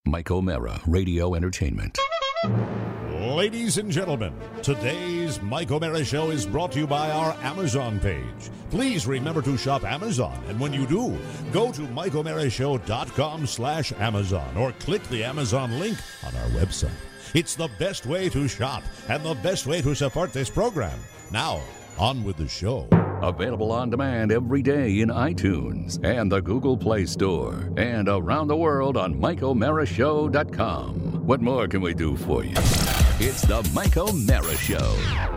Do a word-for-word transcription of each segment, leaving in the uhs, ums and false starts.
Mike O'Mara, Radio Entertainment. Ladies and gentlemen, today's Mike O'Mara Show is brought to you by our Amazon page. Please remember to shop Amazon, and when you do, go to mike o'mara show dot com slash Amazon or click the Amazon link on our website. It's the best way to shop and the best way to support this program. Now, on with the show. Available on demand every day in iTunes and the Google Play Store and around the world on mike o'mara show dot com. What more can we do for you? It's the Mike O'Mara Show.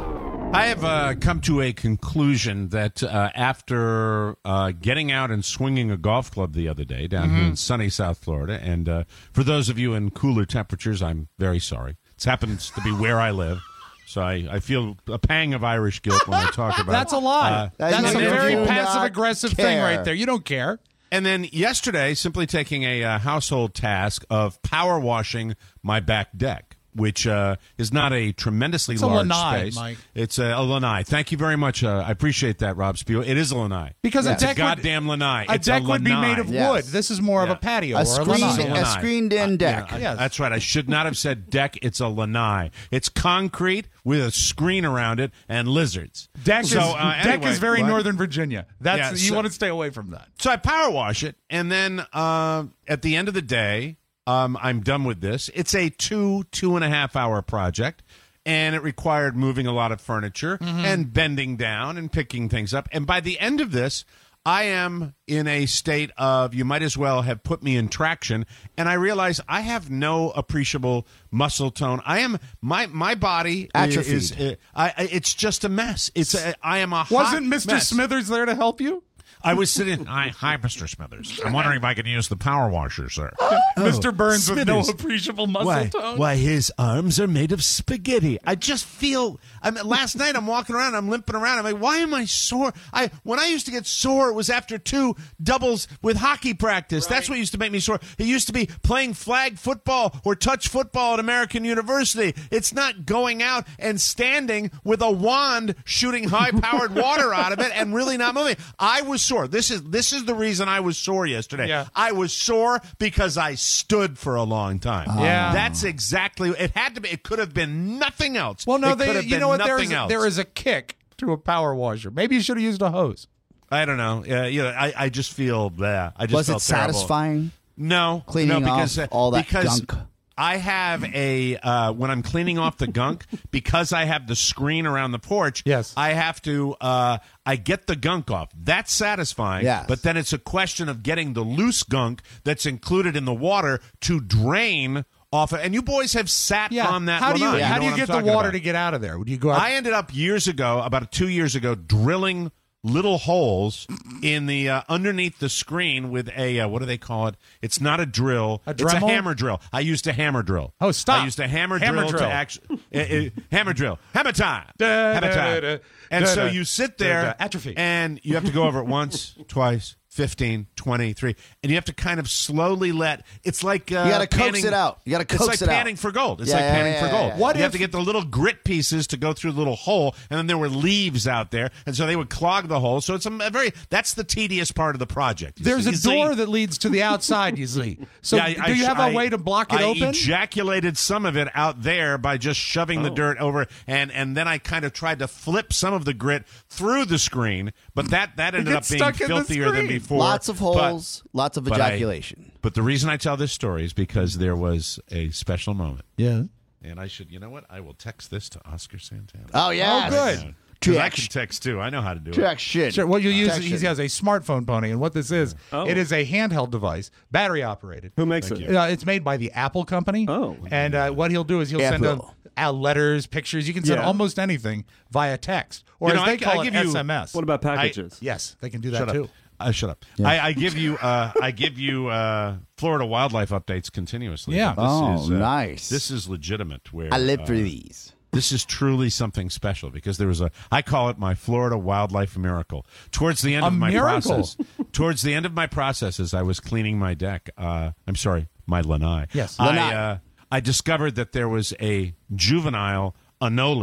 I have uh, come to a conclusion that uh, after uh, getting out and swinging a golf club the other day down mm-hmm. here in sunny South Florida, and uh, for those of you in cooler temperatures, I'm very sorry. It happens to be where I live. So I, I feel a pang of Irish guilt when I talk about it. That's a lie. Uh, That's a very do passive-aggressive not thing care. right there. You don't care. And then yesterday, simply taking a uh, household task of power washing my back deck, which uh, is not a tremendously It's a large lanai, space. Mike. It's a, a lanai. Thank you very much. Uh, I appreciate that, Rob Spiel. It is a lanai. Because Yeah. a deck It's a goddamn lanai. would, a It's deck a would be lanai. made of Yes. wood. This is more of Yeah. a patio A, or a screen, lanai. lanai. a screened-in deck. Yeah, I- Yes. That's right. I should not have said deck. It's a lanai. It's concrete with a screen around it and lizards. Deck, So, is, uh, deck anyway, is very what? Northern Virginia. That's Yeah, You so- want to stay away from that. So I power wash it, and then uh, at the end of the day, um, I'm done with this. It's a two, two and a half hour project, and it required moving a lot of furniture Mm-hmm. and bending down and picking things up. And by the end of this, I am in a state of you might as well have put me in traction, and I realize I have no appreciable muscle tone. I am my my body Atrophied. is uh, I, I- it's just a mess. It's a, I am a hot Wasn't Mister mess. Smithers there to help you? I was sitting. Hi, hi, Mister Smithers. I'm wondering if I can use the power washer, sir. Mister Burns with no Smithers. appreciable muscle Why? tone. Why? His arms are made of spaghetti. I just feel. I mean, last night I'm walking around. I'm limping around. I'm like, why am I sore? I when I used to get sore, it was after two doubles with hockey practice. That's what used to make me sore. It used to be playing flag football or touch football at American University. It's not going out and standing with a wand shooting high-powered water out of it and really not moving. I was sore. This is this is the reason I was sore yesterday. Yeah. I was sore because I stood for a long time. Yeah. That's exactly. It had to be. It could have been nothing else. Well, no, it could they, have you been know what? There nothing is, else. there is a kick to a power washer. Maybe you should have used a hose. I don't know. Yeah, you know, I, I just feel that. I just Was felt it terrible. satisfying? No, Cleaning no, because off uh, all that because gunk? I have a uh, when I'm cleaning off the gunk because I have the screen around the porch. Yes. I have to. Uh, I get the gunk off. That's satisfying. Yes. But then it's a question of getting the loose gunk that's included in the water to drain off. Of, and you boys have sat Yeah. on that. How do you, lanai. how know do you what get I'm the talking water about. to get out of there? Would you go out? I ended up years ago, about two years ago, drilling little holes in the uh, underneath the screen with a uh, what do they call it? It's not a drill. A it's a Dremel? hammer drill. I used a hammer drill. Oh, stop. I used a hammer, Hammer drill, drill. to actually uh, uh, hammer drill. Hammer time. Da, hammer da, time. da, and da, so da, you sit da, there da. Atrophy. and you have to go over it once, twice, fifteen, twenty-three, and you have to kind of slowly let. It's like uh, You gotta coax panning- it out. You gotta coax It's it like out. panning for gold. It's Yeah, like yeah, panning yeah, for yeah, gold. yeah. What you have if- to get the little grit pieces to go through the little hole, and then there were leaves out there, and so they would clog the hole. So it's a, a very that's the tedious part of the project. you There's see. a You see? door that leads to the outside, you see. So Yeah, I- do I you sh- have a I- way to block it I open? ejaculated some of it out there by just shoving the dirt over, and and then I kind of tried to flip some of the grit through the screen, but that that ended up gets being stuck in the filthier than screen. before. Lots of But- holes, lots of but I- ejaculation. But the reason I tell this story is because there was a special moment. yeah. And I should, you know what? I will text this to Oscar Santana. Oh, yeah. Oh, good. Because I can text too. I know how to do Track it. shit. Sure. Well, you use Protection. he has a smartphone pony, and what this is, Oh. it is a handheld device, battery operated. Who makes Thank it? you. Uh, it's made by the Apple company. Oh. And uh, what he'll do is he'll send out, Apple. out letters, pictures. You can send Yeah. almost anything via text, or You as know, they I- call I it, give you- S M S. What about packages? Yes, they can do that Shut too. up. Uh, shut up. I, I give you uh, I give you uh, Florida wildlife updates continuously. Yeah. But This Oh, is, uh, nice. This is legitimate. Where I live uh, for these. This is truly something special because there was a, I call it my Florida wildlife miracle. Towards the end A of my miracle? process, towards the end of my process, as I was cleaning my deck, uh, I'm sorry, my lanai. Yes. I, Lanai. uh, I discovered that there was a juvenile anole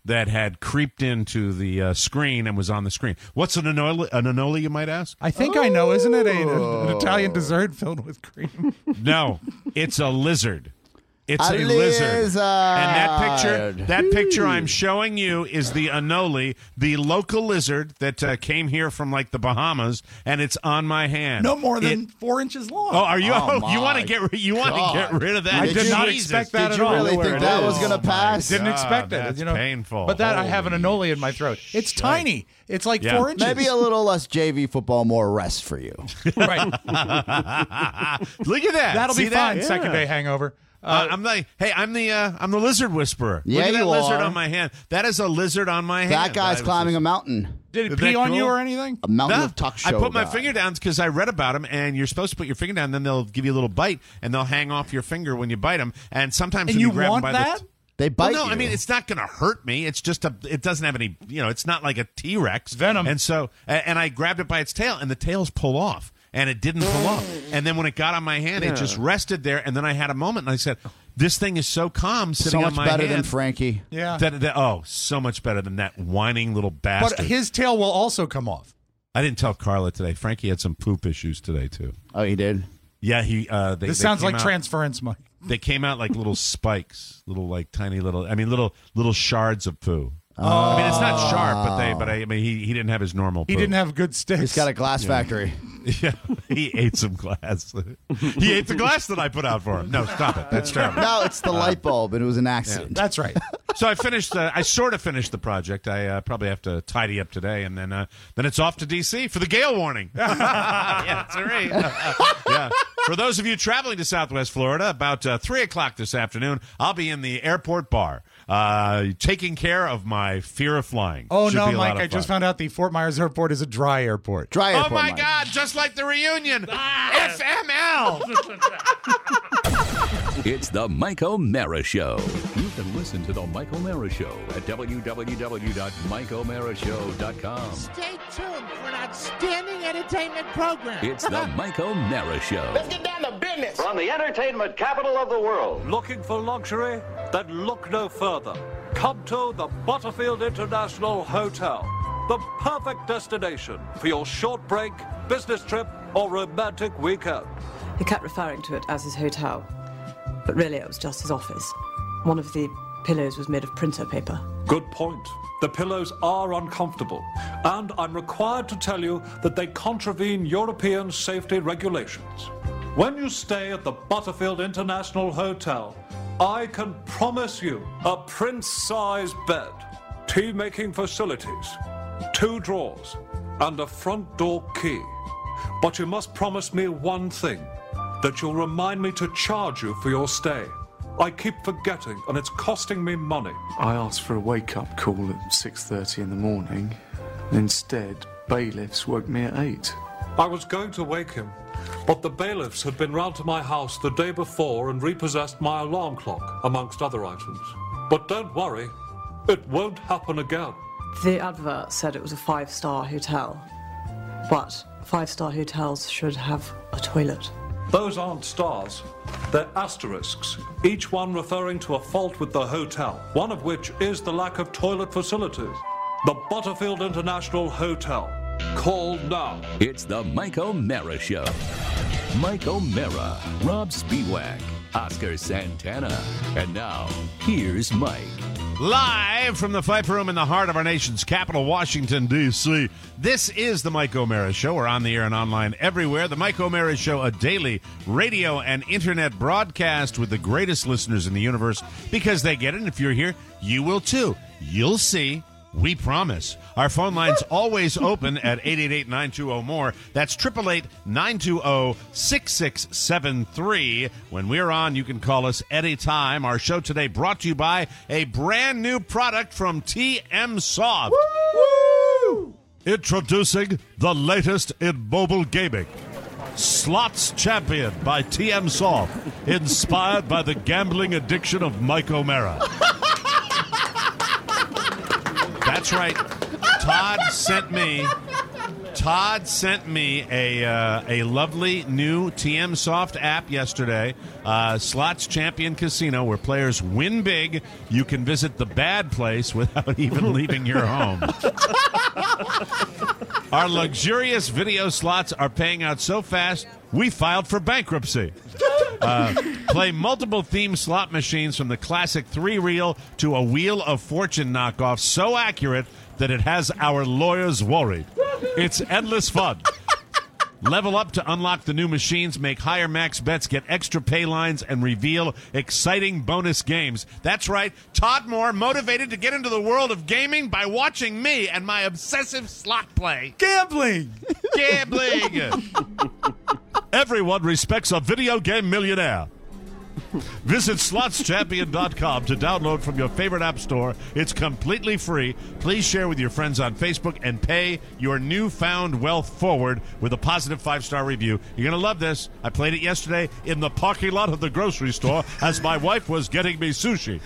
that had creeped into the uh, screen and was on the screen. What's an annoli, an annoli, you might ask? I think I know. Isn't it a, an Italian dessert filled with cream? No, it's a lizard. It's A a, lizard. lizard. And that picture, that picture I'm showing you is the annoli, the local lizard that uh, came here from like the Bahamas, and it's on my hand. No more than It- four inches long. Oh, are you? Oh, you want my to get ri- you want to get God. rid of that? I did not Jesus. expect that Did at you all. really Where think it that is. was going to Oh, my pass? Didn't God, expect it. that's you know, painful. But that I have an Holy annoli in my throat. It's shit. tiny. It's like Yeah. four inches. Maybe a little less J V football, more rest for you. right. Look at that. That'll See be that? fine. Yeah. Second day hangover. Uh, I'm like, hey, I'm the uh, I'm the lizard whisperer. Yeah, Look at that you lizard are. on my hand. That is a lizard on my hand. That guy's I was climbing just- a mountain. Did it Isn't pee that on you cool? or anything? A mountain No, of talk I show put my guy. finger down because I read about them, and you're supposed to put your finger down, then they'll give you a little bite, and they'll hang off your finger when you bite them. And sometimes And when you you grab want them by that? the They Well, bite no, you. I mean it's not going to hurt me. It's just a. It doesn't have any. You know, it's not like a T Rex Venom. And so, a- and I grabbed it by its tail, and the tails pull off, and it didn't pull off. And then when it got on my hand, it just rested there, and then I had a moment, and I said, "This thing is so calm sitting so on much my better hand." than Frankie. Yeah. That, that- oh, so much better than that whining little bastard. But his tail will also come off. I didn't tell Carla today. Frankie had some poop issues today too. Oh, he did? Yeah, he. Uh, they, This they sounds came like out- transference, Mike. They came out like little spikes, little like tiny little. I mean, little little shards of poo. Oh. I mean, it's not sharp, but they. But I, I mean, he he didn't have his normal. Poo. He didn't have good sticks. He's got a glass factory. Yeah, he ate some glass. He ate the glass that I put out for him. No, stop it. That's terrible. No, it's the light bulb, and it was an accident. That's right. So I finished. Uh, I sort of finished the project. I uh, probably have to tidy up today, and then uh, then it's off to D C for the gale warning. Yeah, that's right. Yeah. For those of you traveling to Southwest Florida, about uh, three o'clock this afternoon, I'll be in the airport bar, uh, taking care of my fear of flying. Oh, Should no, be a lot Mike. of I just fun. found out the Fort Myers airport is a dry airport. Dry Oh airport, my Mike. God! Just like the reunion, F M L. It's the Mike O'Mara Show. You can listen to the Mike O'Mara Show at w w w dot mike o'mara show dot com. Stay tuned for an outstanding entertainment program. It's the Mike O'Mara Show. Get down to business. From the entertainment capital of the world. Looking for luxury? Then look no further. Come to the Butterfield International Hotel. The perfect destination for your short break, business trip, or romantic weekend. He kept referring to it as his hotel, but really it was just his office. One of the pillows was made of printer paper. Good point. The pillows are uncomfortable, and I'm required to tell you that they contravene European safety regulations. When you stay at the Butterfield International Hotel, I can promise you a prince-sized bed, tea-making facilities, two drawers, and a front door key. But you must promise me one thing, that you'll remind me to charge you for your stay. I keep forgetting, and it's costing me money. I asked for a wake-up call at six thirty in the morning. Instead, bailiffs woke me at eight. I was going to wake him, but the bailiffs had been round to my house the day before and repossessed my alarm clock, amongst other items. But don't worry, it won't happen again. The advert said it was a five-star hotel, but five-star hotels should have a toilet. Those aren't stars. They're asterisks, each one referring to a fault with the hotel, one of which is the lack of toilet facilities. The Butterfield International Hotel. Call now. It's the Mike O'Mara Show. Mike O'Mara, Rob Spiewak, Oscar Santana. And now, here's Mike. Live from the Fife Room in the heart of our nation's capital, Washington, D C This is the Mike O'Mara Show. We're on the air and online everywhere. The Mike O'Mara Show, a daily radio and internet broadcast with the greatest listeners in the universe because they get it. And if you're here, you will too. You'll see. We promise. Our phone line's always open at eight eight eight, nine two zero, M O R E. That's eight eight eight, nine two zero, six six seven three. When we're on, you can call us anytime. Our show today brought to you by a brand new product from T M Soft. Woo! Introducing the latest in mobile gaming. Slots Champion by T M Soft. Inspired by the gambling addiction of Mike O'Mara. That's right. Todd sent me. Todd sent me a uh, a lovely new T M Soft app yesterday Uh, Slots Champion Casino, where players win big. You can visit the bad place without even leaving your home. Our luxurious video slots are paying out so fast, we filed for bankruptcy. Uh, play multiple theme slot machines from the classic three-reel to a Wheel of Fortune knockoff so accurate that it has our lawyers worried. It's endless fun. Level up to unlock the new machines, make higher max bets, get extra pay lines, and reveal exciting bonus games. That's right, Todd Moore motivated to get into the world of gaming by watching me and my obsessive slot play. Gambling! Gambling! Everyone respects a video game millionaire. Visit slots champion dot com to download from your favorite app store. It's completely free. Please share with your friends on Facebook and pay your newfound wealth forward with a positive five-star review. You're going to love this. I played it yesterday in the parking lot of the grocery store as my wife was getting me sushi.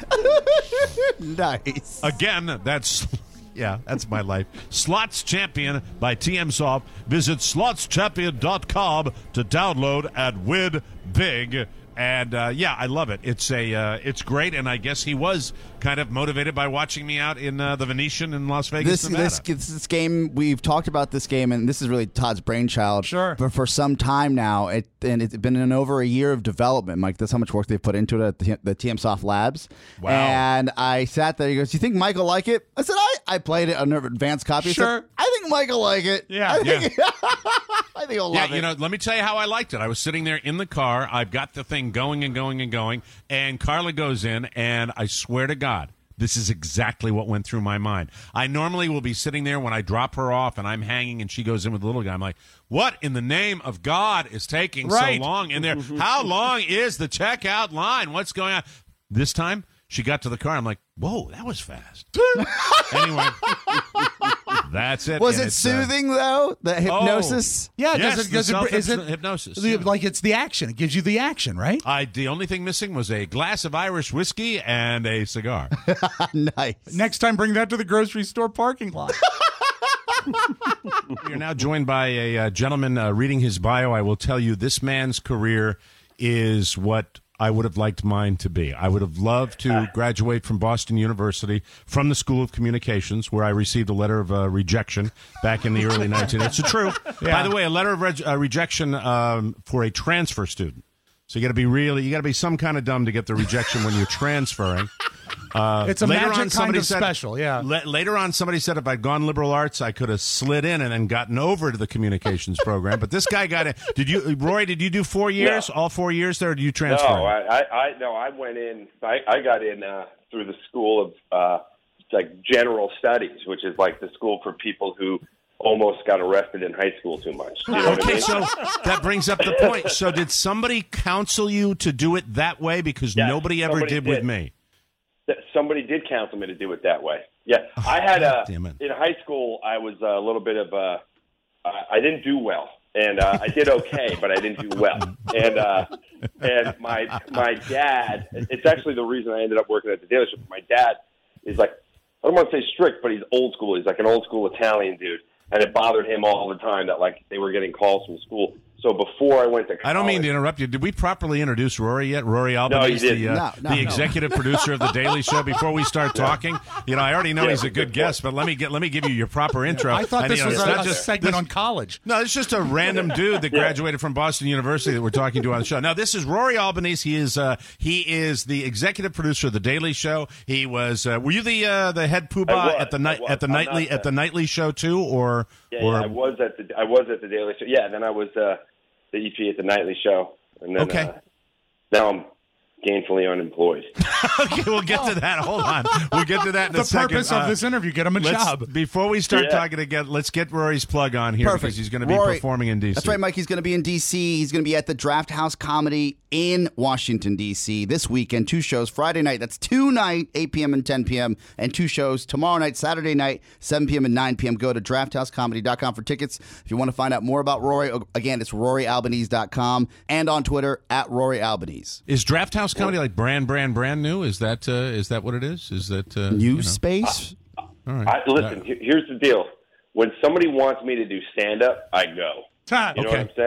Nice. Again, that's... Yeah, that's my life. Slots Champion by T M Soft. Visit slots champion dot com to download and win big. And, uh, yeah, I love it. It's a, uh, it's great, and I guess he was kind of motivated by watching me out in uh, the Venetian in Las Vegas, this, Nevada. This, this game, we've talked about this game, and this is really Todd's brainchild. Sure. But for some time now, it, and it's been in over a year of development. Mike, that's how much work they've put into it at the, the T M Soft Labs. Wow. And I sat there, he goes, you think Mike will like it? I said, I, I played it on an advanced copy. Sure. I, said, I think Mike will like it. Yeah. I think, Yeah. I think he'll Yeah, love it. you know, let me tell you how I liked it. I was sitting there in the car. I've got the thing going and going and going, and Carla goes in, and I swear to God, this is exactly what went through my mind. I normally will be sitting there when I drop her off, and I'm hanging, and she goes in with the little guy. I'm like, what in the name of God is taking Right. so long in there? How long is the checkout line? What's going on? This time, she got to the car. I'm like, whoa, that was fast. Anyway, that's it. Was And it it's, uh, soothing, though? The hypnosis? Yeah, Yes, does it, the does it, is it self-hypnosis, the- yeah. like it's the action? It gives you the action, right? I the only thing missing was a glass of Irish whiskey and a cigar. Nice. Next time, bring that to the grocery store parking lot. We are now joined by a uh, gentleman uh, reading his bio. I will tell you, this man's career is what I would have liked mine to be. I would have loved to graduate from Boston University from the School of Communications, where I received a letter of uh, rejection back in the early nineteen eighties. It's true. By the way, a letter of reg- uh, rejection um, for a transfer student. So you got to be really, you got to be some kind of dumb to get the rejection when you're transferring. Uh, It's a later magic on, kind somebody of said- special, yeah. la- later on, somebody said if I'd gone liberal arts, I could have slid in and then gotten over to the communications program. But this guy got in. Did you, Roy? Did you do four years? No. All four years there? Or did you transfer? No, I, I, I no, I went in. I, I got in uh, through the School of uh, like General Studies, which is like the school for people who almost got arrested in high school too much. Do you know what I Okay, mean? so that brings up the point. So did somebody counsel you to do it that way? Because Yes, nobody ever somebody did with did. me. That somebody did counsel me to do it that way. Yeah, I had a damn it. in high school. I was a little bit of a. Uh, I didn't do well, and uh, I did okay, but I didn't do well. And uh, and my my dad. It's actually the reason I ended up working at the dealership. My dad is like, I don't want to say strict, but he's old school. He's like an old school Italian dude, and it bothered him all the time that like they were getting calls from school. So before I went to college, I don't mean to interrupt you. Did we properly introduce Rory yet? Rory Albanese, didn't. the, uh, No, no, the no. executive producer of The Daily Show. Before we start talking, you know, I already know Yeah, he's a good good point. guest, but let me get let me give you your proper intro. I thought And, this you know, was it's a, not a just- segment this- on college. No, it's just a random dude that graduated from Boston University that we're talking to on the show. Now, this is Rory Albanese. He is uh, he is the executive producer of The Daily Show. He was. Uh, were you the uh, the head I poobah was, at the I night was. at the I'm nightly not at the the- nightly show too, or Yeah, or yeah, I was at the I was at the Daily Show. Yeah, then I was uh, the E P at the Nightly Show, and then Okay. uh, now I'm gainfully unemployed. Okay, we'll get to that. Hold on, we'll get to that in The a second. purpose Uh, of this interview, get him a let's- job. Before we start Yeah. talking again, let's get Rory's plug on here Perfect. because he's going to be Rory, performing in D C. That's right, Mike. He's going to be in D C. He's going to be at the Draft House Comedy in Washington, D C this weekend. Two shows Friday night. That's two night, eight p.m. and ten p.m. And two shows tomorrow night, Saturday night, seven p.m. and nine p.m. Go to draft house comedy dot com for tickets. If you want to find out more about Rory, again, it's rory albanese dot com and on Twitter at Rory Albanese. Is Draft House Comedy like brand, brand, brand new? Is that uh, is that what it is? Is that uh, New you know? space? All right. I, listen, he- here's the deal: when somebody wants me to do stand up, I go. Time. You know Okay. what I'm saying?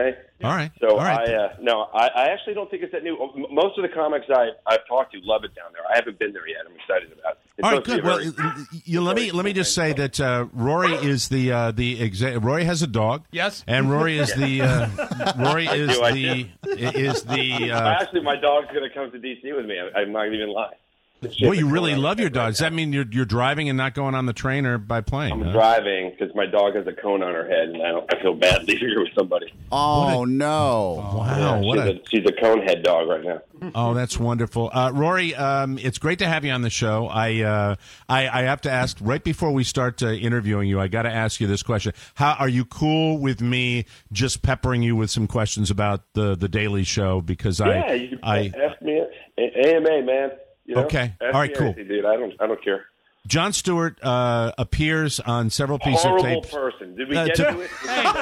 All right. So All right. I uh, no, I, I actually don't think it's that new. M- Most of the comics I I've talked to love it down there. I haven't been there yet. I'm excited about it. It's All right, supposed good. to be a Well, very- you, let me let me just say that uh, Rory is the uh, the exa- Rory has a dog. Yes. And Rory is the uh, Rory I is do, I the is the. Uh, Actually, my dog's going to come to D C with me. I, I'm not even lying. well, you really love your dog. Does that mean you're you're driving and not going on the train or by plane? I'm huh? driving because my dog has a cone on her head, and I, don't, I feel bad leaving her with somebody. Oh, no. Wow, Yeah, what she's, a a, she's a cone head dog right now. Oh, that's wonderful, uh, Rory. Um, it's great to have you on the show. I, uh, I, I have to ask right before we start uh, interviewing you. I got to ask you this question: How are you cool with me just peppering you with some questions about the the Daily Show? Because Yeah, I, you can I, ask me. A M A, man. You know? Okay. Ask All right, me cool. anything, dude. I don't. I don't care. Jon Stewart uh, appears on several pieces Horrible of tape. person. Did we Uh, get to- to it?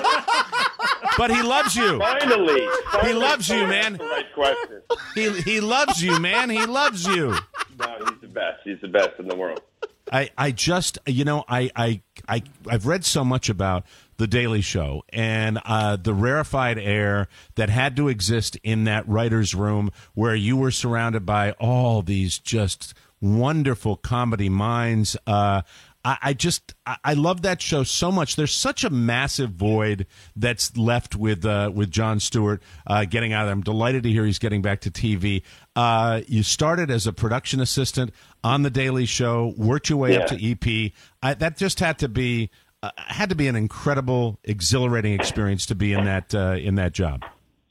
But he loves you. Finally, finally He loves you, someone man. asked the right question. He he loves you, man. He loves you. No, he's the best. He's the best in the world. I, I just you know I, I I I've read so much about the Daily Show and uh, the rarefied air that had to exist in that writer's room where you were surrounded by all these just wonderful comedy minds. Uh, I, I just I, I love that show so much. There's such a massive void that's left with uh, with Jon Stewart uh, getting out of there. I'm delighted to hear he's getting back to T V. Uh, you started as a production assistant on the Daily Show, worked your way Yeah. up to E P. I, that just had to be uh, had to be an incredible, exhilarating experience to be in that uh, in that job.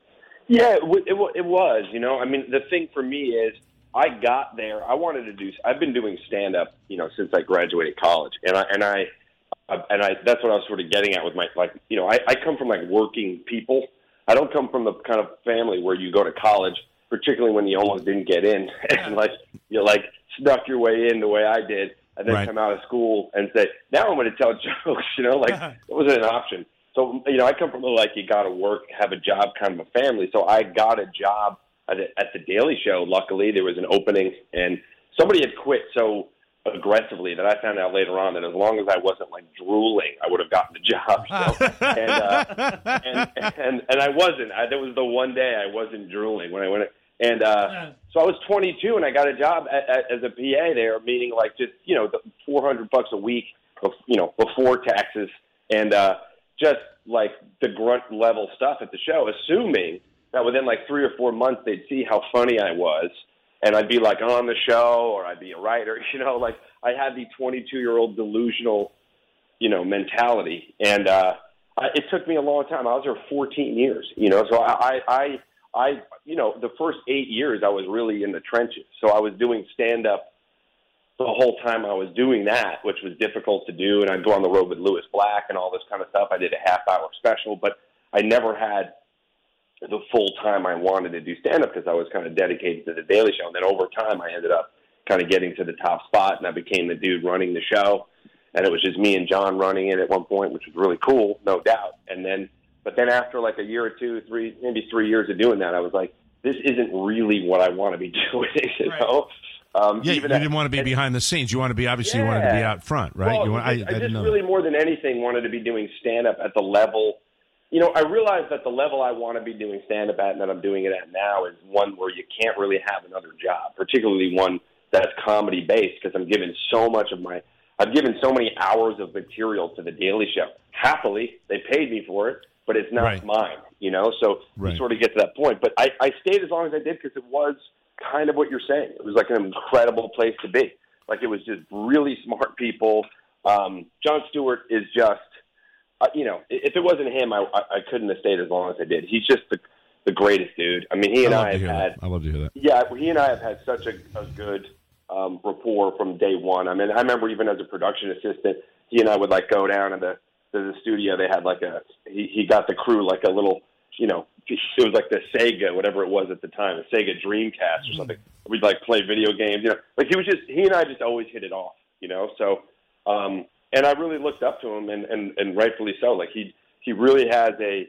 Yeah, it, w- it, w- it was. You know, I mean, the thing for me is, I got there. I wanted to do. I've been doing stand up, you know, since I graduated college, and I and I and I. That's what I was sort of getting at with my like. You know, I, I come from like working people. I don't come from the kind of family where you go to college, particularly when you almost didn't get in, and like you like snuck your way in the way I did, and then Right. come out of school and say, now I'm going to tell jokes. You know, like it wasn't an option. So you know, I come from the like you got to work, have a job, kind of a family. So I got a job at the, at the Daily Show. Luckily, there was an opening, and somebody had quit so aggressively that I found out later on that as long as I wasn't like drooling, I would have gotten the job. So, and, uh, and and and I wasn't. I, that was the one day I wasn't drooling when I went. And uh, so I was twenty-two, and I got a job at, at, as a P A there, meaning like just you know the four hundred bucks a week, bef- you know, before taxes, and uh, just like the grunt level stuff at the show, assuming that within like three or four months they'd see how funny I was, and I'd be like on the show, or I'd be a writer. You know, like I had the twenty-two-year-old delusional, you know, mentality, and uh, I, it took me a long time. I was there fourteen years, you know, so I, I, I, you know, the first eight years I was really in the trenches. So I was doing stand-up the whole time I was doing that, which was difficult to do, and I'd go on the road with Lewis Black and all this kind of stuff. I did a half-hour special, but I never had the full time I wanted to do stand-up because I was kind of dedicated to the Daily Show. And then over time, I ended up kind of getting to the top spot, and I became the dude running the show. And it was just me and John running it at one point, which was really cool, no doubt. And then, but then after like a year or two, three, maybe three years of doing that, I was like, this isn't really what I want to be doing, you know? Um, Yeah, you even at- didn't want to be behind the scenes. You want to be obviously you wanted to be Yeah. out front, right? Well, you want, I, I, I just didn't know. really that. more than anything wanted to be doing stand-up at the level. You know, I realize that the level I want to be doing stand-up at and that I'm doing it at now is one where you can't really have another job, particularly one that's comedy-based, because I'm giving so much of my – I've given so many hours of material to The Daily Show. Happily, they paid me for it, but it's not Right. mine, you know? So Right. you sort of get to that point. But I, I stayed as long as I did because it was kind of what you're saying. It was like an incredible place to be. Like it was just really smart people. Um, Jon Stewart is just – Uh, you know, if it wasn't him, I, I I couldn't have stayed as long as I did. He's just the the greatest dude. I mean, he and I love I, to have hear had that. I love to hear that. yeah, he and I have had such a, a good um, rapport from day one. I mean, I remember even as a production assistant, he and I would like go down to the to the studio. They had like a he, he got the crew like a little, you know, it was like the Sega, whatever it was at the time, a Sega Dreamcast or something. We'd like play video games, you know, like he was just he and I just always hit it off, you know. So. Um, And I really looked up to him, and, and, and rightfully so. Like he he really has a,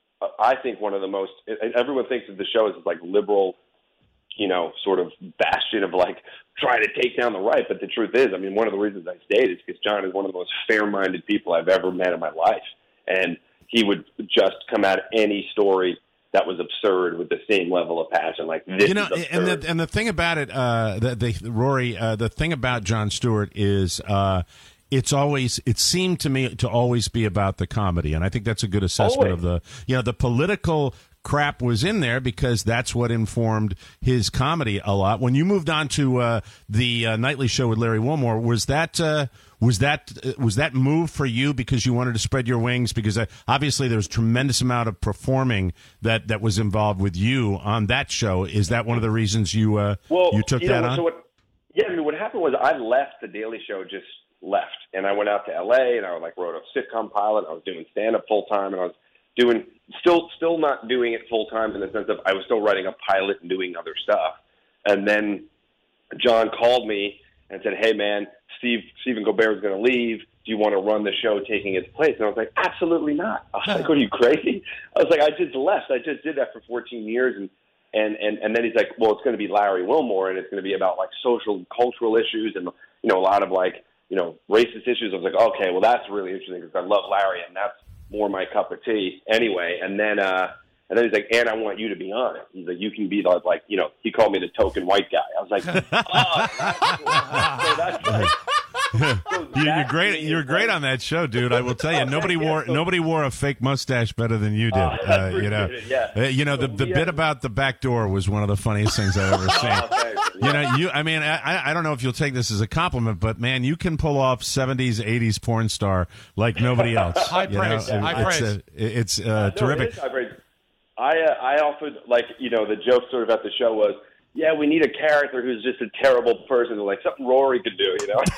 I think one of the most. Everyone thinks of the show as like liberal, you know, sort of bastion of like trying to take down the right. But the truth is, I mean, one of the reasons I stayed is because John is one of the most fair-minded people I've ever met in my life, and he would just come at any story that was absurd with the same level of passion. Like this, you know, is and the and the thing about it, uh, the, the Rory, uh, the thing about Jon Stewart is. Uh, It's always. It seemed to me to always be about the comedy, and I think that's a good assessment always. of the. You know, the political crap was in there because that's what informed his comedy a lot. When you moved on to uh, the uh, nightly show with Larry Wilmore, was that uh, was that uh, was that move for you because you wanted to spread your wings? Because uh, obviously there was a tremendous amount of performing that, that was involved with you on that show. Is that one of the reasons you uh, well, you took you that know, on? So what, yeah, I mean, what happened was I left the Daily Show just. left and I went out to L A and I like wrote a sitcom pilot. I was doing stand up full time and I was doing still still not doing it full time in the sense of I was still writing a pilot and doing other stuff. And then John called me and said, "Hey man, Steve Stephen Colbert is going to leave. Do you want to run the show taking its place?" And I was like, "Absolutely not." I was like, "Are you crazy?" I was like, "I just left. I just did that for fourteen years." And and and, and then he's like, "Well, it's going to be Larry Wilmore and it's going to be about like social and cultural issues and you know a lot of like you know, racist issues." I was like, okay, well, that's really interesting because I love Larry, and that's more my cup of tea anyway. And then, uh, and then he's like, "And I want you to be on it." He's like, "You can be the, like, you know," he called me the token white guy. I was like, "Oh, that's cool." So that's like, so you, you're great. You're great on that show, dude. I will tell you, nobody wore nobody wore a fake mustache better than you did. Uh, uh, you know, it, yeah. uh, you know the the bit about the back door was one of the funniest things I've ever seen. Oh, thanks. Yeah. You know, you. I mean, I, I don't know if you'll take this as a compliment, but man, you can pull off seventies, eighties porn star like nobody else. High you praise. know? High it's, praise. Uh, it's uh, No, terrific. it is high praise. I uh, I offered like you know the joke sort of at the show was, yeah, we need a character who's just a terrible person, like something Rory could do, you know.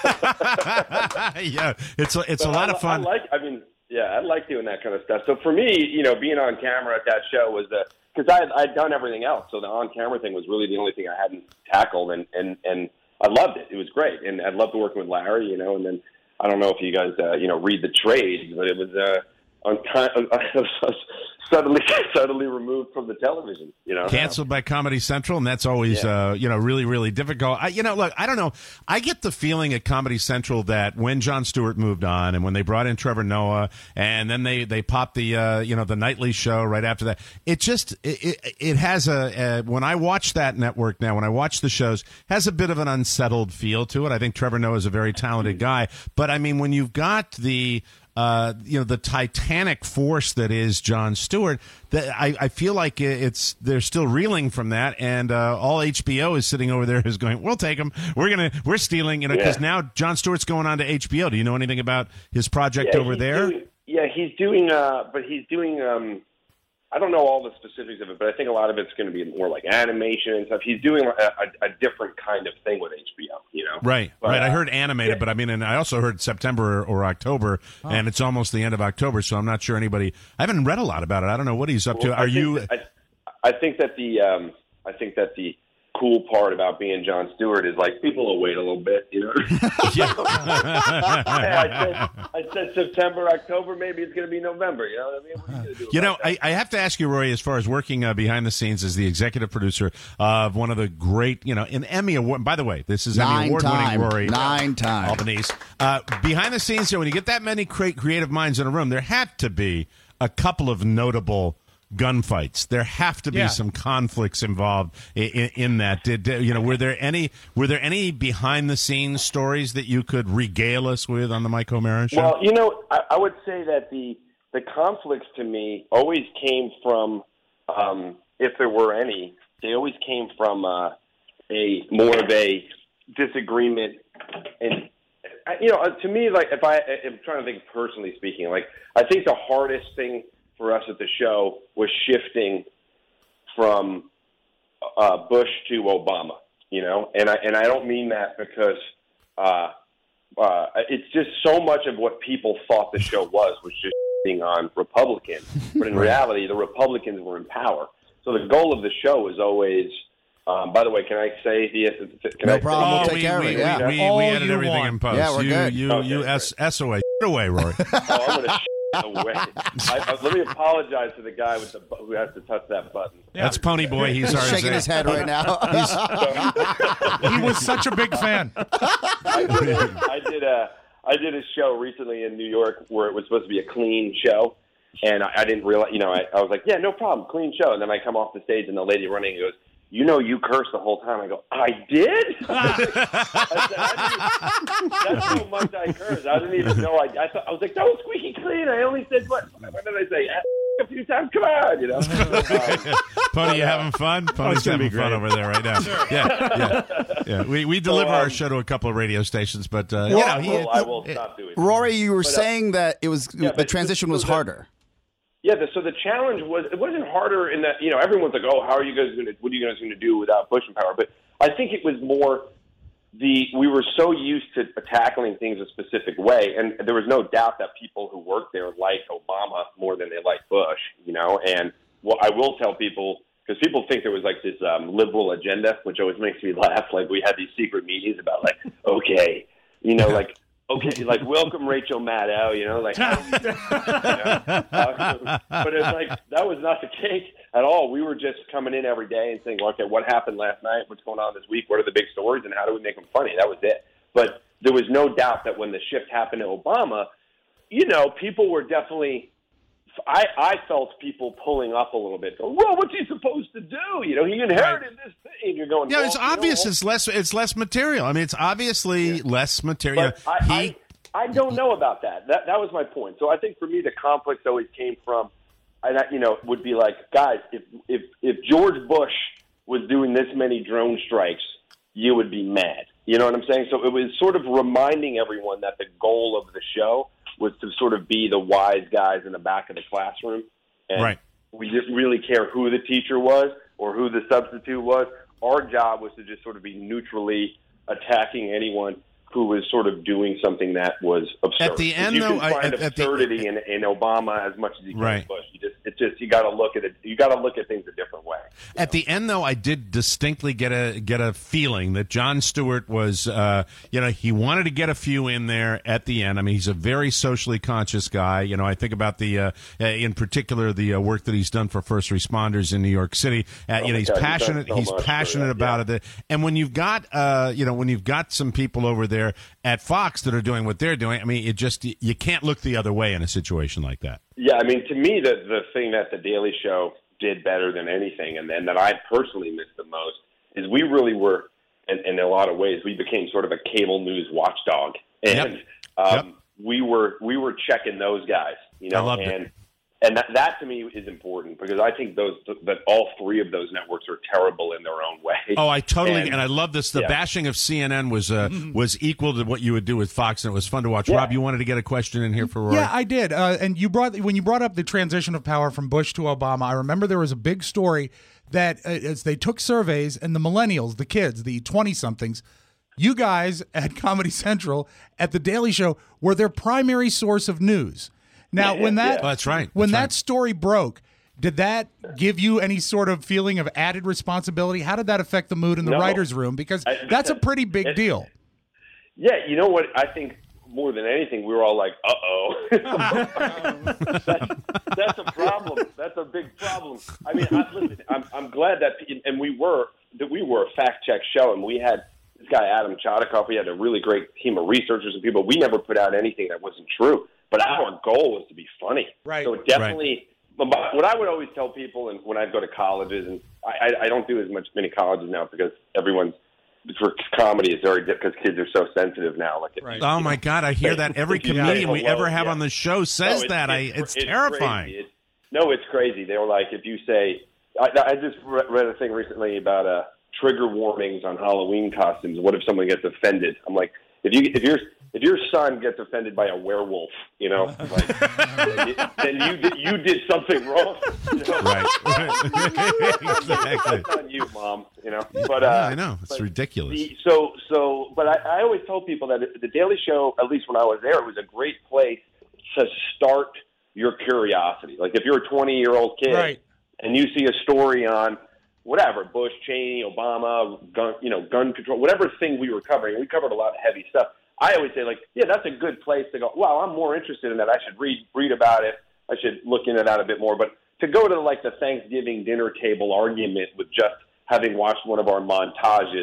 Yeah, it's a, it's but a lot I, of fun. I like, I mean, yeah, I like doing that kind of stuff. So for me, you know, being on camera at that show was the because I had I'd done everything else, so the on camera thing was really the only thing I hadn't tackled, and and and I loved it. It was great, and I loved working with Larry, you know. And then I don't know if you guys uh, you know read the trades, but it was uh, on time. Suddenly, suddenly removed from the television, you know, canceled by Comedy Central, and that's always, yeah. uh, you know, really, really difficult. I, you know, look, I don't know. I get the feeling at Comedy Central that when Jon Stewart moved on, and when they brought in Trevor Noah, and then they they popped the, uh, you know, the nightly show right after that. It just it it, it has a, a when I watch that network now, when I watch the shows, has a bit of an unsettled feel to it. I think Trevor Noah is a very talented guy, but I mean, when you've got the Uh, you know, the titanic force that is Jon Stewart, that I, I feel like it's they're still reeling from that, and uh, all H B O is sitting over there is going, "We'll take him. We're gonna, we're stealing." You know, because yeah. now Jon Stewart's going on to H B O. Do you know anything about his project yeah, over he's there? Doing, yeah, he's doing, uh, but he's doing. Um, I don't know all the specifics of it, but I think a lot of it's going to be more like animation and stuff. He's doing a, a, a different kind of thing with H B O, you know? Right, but, right. I uh, heard animated, yeah. but I mean, and I also heard September or, or October, oh. and it's almost the end of October, so I'm not sure anybody. I haven't read a lot about it. I don't know what he's up well, to. I Are think you? That, I, I think that the um, I think that the cool part about being Jon Stewart is like people will wait a little bit, you know. Yeah. I, said, I said September, October, maybe it's going to be November. You know what I mean? What are you going to do? You know, I, I have to ask you, Roy, as far as working uh, behind the scenes as the executive producer of one of the great, you know, an Emmy award. By the way, this is Nine Emmy award-winning time. Rory Nine time. Albanese. Uh, behind the scenes, so when you get that many cre- creative minds in a room, there have to be a couple of notable gunfights. There have to be Yeah. some conflicts involved in, in, in that. Did, did you know? Were there any? Were there any behind the scenes stories that you could regale us with on the Mike O'Mara show? Well, you know, I, I would say that the the conflicts to me always came from, um, if there were any, they always came from uh, a more of a disagreement. And you know, to me, like if I, I'm trying to think personally speaking, like I think the hardest thing for us at the show was shifting from uh, Bush to Obama, you know, and I and I don't mean that because uh, uh, it's just so much of what people thought the show was was just shifting on Republicans, but in reality, the Republicans were in power. So the goal of the show was always. Um, by the way, can I say the? Can no I problem. Say, we'll Oh, take we, care we, of it. Yeah. we, we, All we edit you everything want. in post. Yeah, we're you, good. you, Okay, you great. S, S away, shit away, Rory. Oh, I'm going to away. I, I, let me apologize to the guy with the who has to touch that button. That's Pony Boy. He's, He's our shaking his head right now. He was such a big fan. I did, a, I did a I did a show recently in New York where it was supposed to be a clean show, And I, I didn't realize, you know, I, I was like, yeah, no problem, clean show. And then I come off the stage, and the lady running goes, you know, you cursed the whole time. I go, I did? I said, I didn't, that's how much I cursed. I didn't even know. I, I, thought, I was like, that was squeaky clean. I only said, what, what did I say? A few times, come on, you know. Um, Pony, you having fun? Pony's oh, having fun over there right now. Sure. Yeah, yeah, yeah. We we deliver so, um, our show to a couple of radio stations, but uh, well, you know, he, well, I will stop doing it. Rory, you were but, uh, saying that it was yeah, the transition was harder. Yeah, the, so the challenge was, it wasn't harder in that, you know, everyone's like, oh, how are you guys going to, what are you guys going to do without Bush and power? But I think it was more the, we were so used to tackling things a specific way, and there was no doubt that people who worked there liked Obama more than they liked Bush, you know, and well, I will tell people, because people think there was like this um, liberal agenda, which always makes me laugh, like we had these secret meetings about like, okay, you know, like, okay, like welcome Rachel Maddow, you know, like, how do we, you know? Uh, but it's like that was not the case at all. We were just coming in every day and saying, okay, what happened last night? What's going on this week? What are the big stories, and how do we make them funny? That was it. But there was no doubt that when the shift happened to Obama, you know, people were definitely. I, I felt people pulling up a little bit. Going, well, what's he supposed to do? You know, he inherited right. this thing. You're going. Yeah, well, it's obvious. Know, it's less. It's less material. I mean, it's obviously yeah. less material. But I, he, I, I don't know about that. That that was my point. So I think for me, the conflicts always came from, and you know, would be like, guys, if if if George Bush was doing this many drone strikes, you would be mad. You know what I'm saying? So it was sort of reminding everyone that the goal of the show was to sort of be the wise guys in the back of the classroom. And right. we didn't really care who the teacher was or who the substitute was. Our job was to just sort of be neutrally attacking anyone who was sort of doing something that was absurd. At the end, you though, can find I, at, absurdity at the, in, in Obama as much as you can right. in Bush. You just, it's just you got to look at it. You got to look at things a different way. At know? the end, though, I did distinctly get a get a feeling that Jon Stewart was, uh, you know, he wanted to get a few in there at the end. I mean, he's a very socially conscious guy. You know, I think about the, uh, in particular, the uh, work that he's done for first responders in New York City. Uh, oh you know, he's God, passionate. He's, so he's passionate about yeah. it. And when you've got, uh, you know, when you've got some people over there at Fox that are doing what they're doing, I mean, it just you can't look the other way in a situation like that. Yeah, I mean, to me, the the thing that the Daily Show did better than anything, and then that I personally missed the most, is we really were, in, in a lot of ways, we became sort of a cable news watchdog, and yep. Um, yep. we were we were checking those guys, you know, I loved and it. and that, that to me is important because I think those that all three of those networks are terrible in their own way. Oh, I totally and, and I love this. The yeah. bashing of C N N was uh, was equal to what you would do with Fox, and it was fun to watch. Yeah. Rob, you wanted to get a question in here for Rory? Yeah, I did. Uh, and you brought when you brought up the transition of power from Bush to Obama, I remember there was a big story that uh, as they took surveys and the millennials, the kids, the twenty-somethings, you guys at Comedy Central at The Daily Show were their primary source of news. Now, when that oh, that's right. when that's that right. story broke, did that give you any sort of feeling of added responsibility? How did that affect the mood in the No. writer's room? Because I, that's a pretty big it, deal. Yeah, you know what? I think more than anything, we were all like, "Uh-oh." that's, that's a problem. That's a big problem. I mean, I, listen, I'm, I'm glad that, and we were that we were a fact check show, and we had this guy Adam Chodikoff. We had a really great team of researchers and people. We never put out anything that wasn't true. But our goal was to be funny. Right. So definitely, right. what I would always tell people, and when I go to colleges, and I, I don't do as much many colleges now because everyone's for comedy is very because kids are so sensitive now. Like, right. oh my God, I hear that every comedian we ever have yeah. on the show says no, it's, that. It's, I it's, it's terrifying. It's, no, it's crazy. They were like, if you say, I, I just read a thing recently about uh, trigger warnings on Halloween costumes. What if someone gets offended? I'm like, if you if you're If your son gets offended by a werewolf, you know, like, then you did, you did something wrong. You know? Right. Exactly. That's on you, Mom. You know. But uh, yeah, I know it's ridiculous. The, so so, but I, I always tell people that the Daily Show, at least when I was there, it was a great place to start your curiosity. Like if you're a twenty-year-old kid right. and you see a story on whatever Bush, Cheney, Obama, gun, you know, gun control, whatever thing we were covering, we covered a lot of heavy stuff. I always say, like, yeah, that's a good place to go, wow, I'm more interested in that. I should read read about it. I should look into that a bit more. But to go to, like, the Thanksgiving dinner table argument with just having watched one of our montages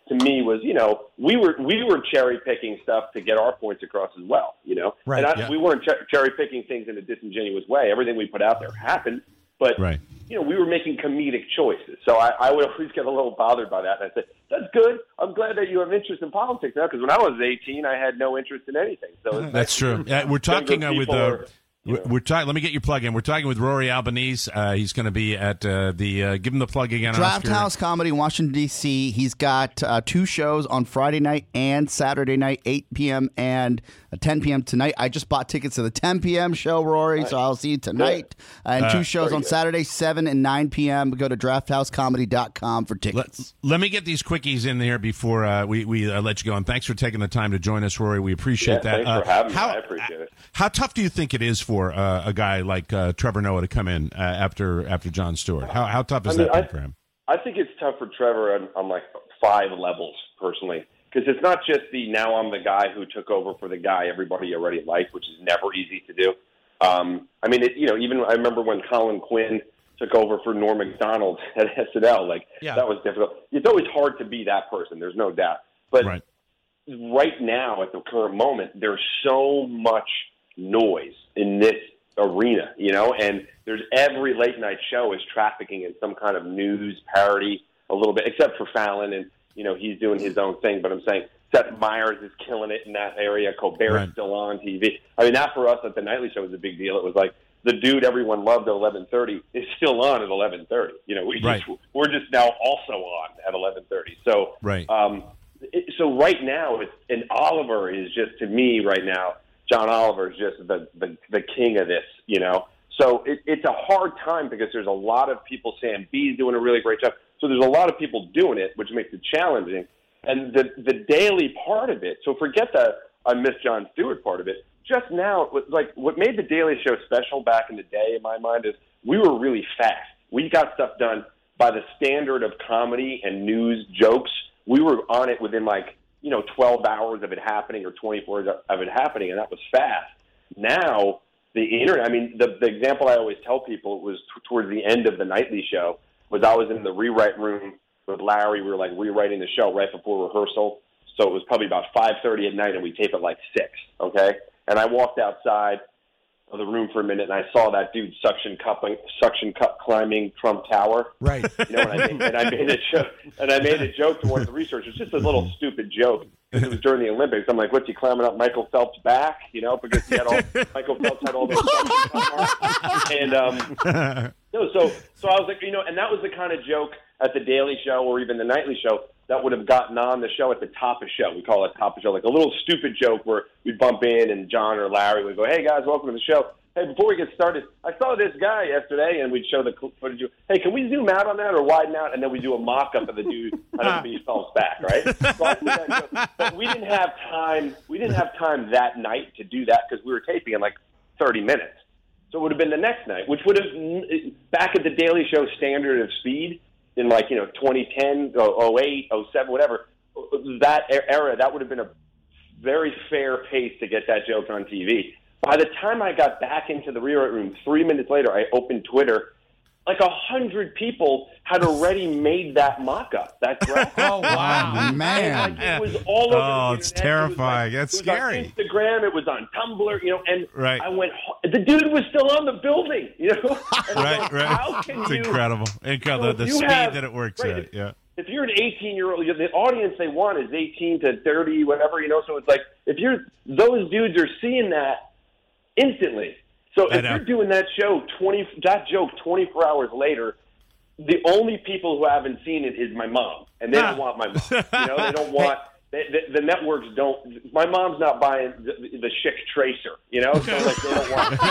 to me was, you know, we were we were cherry picking stuff to get our points across as well, you know. Right, and I, yeah. we weren't ch- cherry picking things in a disingenuous way. Everything we put out there happened, but Right. you know, we were making comedic choices. So I, I would always get a little bothered by that. And I said, "That's good. I'm glad that you have interest in politics now." Because when I was eighteen, I had no interest in anything. So it's That's true. Yeah, we're talking uh, with. Uh, We're, we're talking. Let me get your plug in. We're talking with Rory Albanese. Uh, he's going to be at uh, the. Uh, give him the plug again. Draft Oscar. House Comedy, Washington D C. He's got uh, two shows on Friday night and Saturday night, eight p.m. and ten p.m. tonight. I just bought tickets to the ten p.m. show, Rory, so I'll see you tonight. And Uh, two shows very on good. Saturday, seven and nine p.m. Go to draft house comedy dot com for tickets. Let, let me get these quickies in there before uh, we we uh, let you go. And thanks for taking the time to join us, Rory. We appreciate Yeah, that. thanks Uh, for having how, me. I appreciate it. How tough do you think it is for uh, a guy like uh, Trevor Noah to come in uh, after after Jon Stewart? How how tough is I mean, that been I, for him? I think it's tough for Trevor on, on like five levels, personally, because it's not just the now I'm the guy who took over for the guy everybody already liked, which is never easy to do. Um, I mean, it, you know, even I remember when Colin Quinn took over for Norm Macdonald at S N L, like Yeah. that was difficult. It's always hard to be that person. There's no doubt. But Right. right now, at the current moment, there's so much noise in this arena, you know, and there's every late night show is trafficking in some kind of news parody a little bit, except for Fallon, and, you know, he's doing his own thing. But I'm saying Seth Meyers is killing it in that area. Colbert's Right. still on T V. I mean, that for us at the Nightly Show was a big deal. It was like the dude everyone loved at eleven thirty is still on at eleven thirty. You know, we Right. just, we're just now also on at eleven thirty. So, Right. um, it, so right now, it's, and Oliver is just, to me right now, John Oliver is just the, the, the king of this, you know. So it, it's a hard time because there's a lot of people. Sam B's doing a really great job. So there's a lot of people doing it, which makes it challenging. And the the daily part of it, so forget the I miss Jon Stewart part of it. Just now, it was like what made the Daily Show special back in the day, in my mind, is we were really fast. We got stuff done by the standard of comedy and news jokes. We were on it within like, you know, twelve hours of it happening or twenty-four hours of it happening, and that was fast. Now, the internet, I mean, the, the example I always tell people was t- towards the end of the Nightly Show was I was in the rewrite room with Larry. We were like rewriting the show right before rehearsal. So it was probably about five thirty at night, and we tape at like six, okay? And I walked outside of the room for a minute, and I saw that dude suction cupping, suction cup climbing Trump Tower. Right. You know, and I made, and I made a joke, and I made a joke to one of the researchers, just a little stupid joke. It was during the Olympics. I'm like, what's he climbing up Michael Phelps' back? You know, because he had all Michael Phelps had all those suction cup marks. And um, no, so so I was like, you know, and that was the kind of joke at the Daily Show or even the Nightly Show that would have gotten on the show at the top of the show. We call it top of the show, like a little stupid joke where we'd bump in and John or Larry would go, hey, guys, welcome to the show. Hey, before we get started, I saw this guy yesterday, and we'd show the footage. Hey, can we zoom out on that or widen out? And then we do a mock-up of the dude on his Phelps back, right? So I did that joke. But we didn't have time. We didn't have time that night to do that because we were taping in like thirty minutes. So it would have been the next night, which would have, back at the Daily Show standard of speed, in like, you know, twenty ten, oh eight, oh seven, whatever, that era, that would have been a very fair pace to get that joke on T V. By the time I got back into the rewrite room, three minutes later, I opened Twitter. Like a hundred people had already made that mock-up, that graphic. Oh, wow. Man. And, like, it was all over the Oh, it's internet. terrifying. It was, That's like, it was scary. on Instagram. It was on Tumblr, you know, and Right. I went, the dude was still on the building, you know? And I'm Right, like, right. How can It's you, incredible. Incredible. So The, the you speed have- that it works right, at. Yeah. If you're an eighteen-year-old, the audience they want is eighteen to thirty, whatever, you know. So it's like if you're those dudes are seeing that instantly. So I if know. you're doing that show twenty, that joke twenty-four hours later, the only people who haven't seen it is my mom, and they don't want my mom. You know, they don't want. They, the, the networks don't. My mom's not buying the, the Schick Tracer. You know, so like they don't want.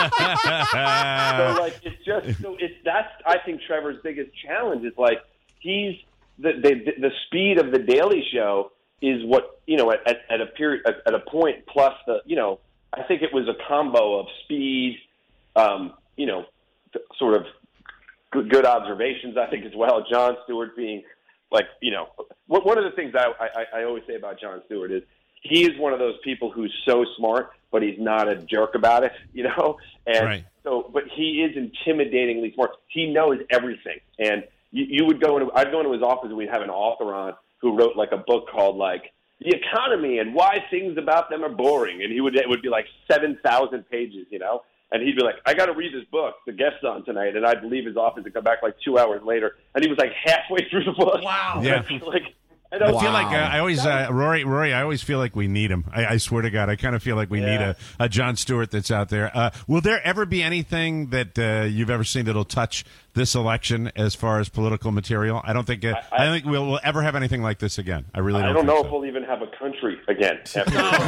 So like it's just so it's that's I think Trevor's biggest challenge is like he's the the, the speed of the Daily Show is what you know at, at, at a period at, at a point plus the you know I think it was a combo of speed, um, you know, sort of good, good observations I think as well. Jon Stewart being like you know one of the things I, I I always say about Jon Stewart is he is one of those people who's so smart but he's not a jerk about it, you know, and. Right. So, but he is intimidatingly smart. He knows everything, and you, you would go into. I'd go into his office, and we'd have an author on who wrote like a book called like The Economy and Why Things About Them Are Boring, and he would it would be like seven thousand pages, you know. And he'd be like, I got to read this book. The guest's on tonight, and I'd leave his office and come back like two hours later, and he was like halfway through the book. Wow. Yeah. like. I, I feel like uh, I always, uh, Rory, Rory, I always feel like we need him. I, I swear to God, I kind of feel like we Yeah. need a, a Jon Stewart that's out there. Uh, will there ever be anything that uh, you've ever seen that'll touch this election as far as political material? I don't think. Uh, I, I, I don't think we'll, we'll ever have anything like this again. I really don't. I don't think know so. if we'll even have a country again. After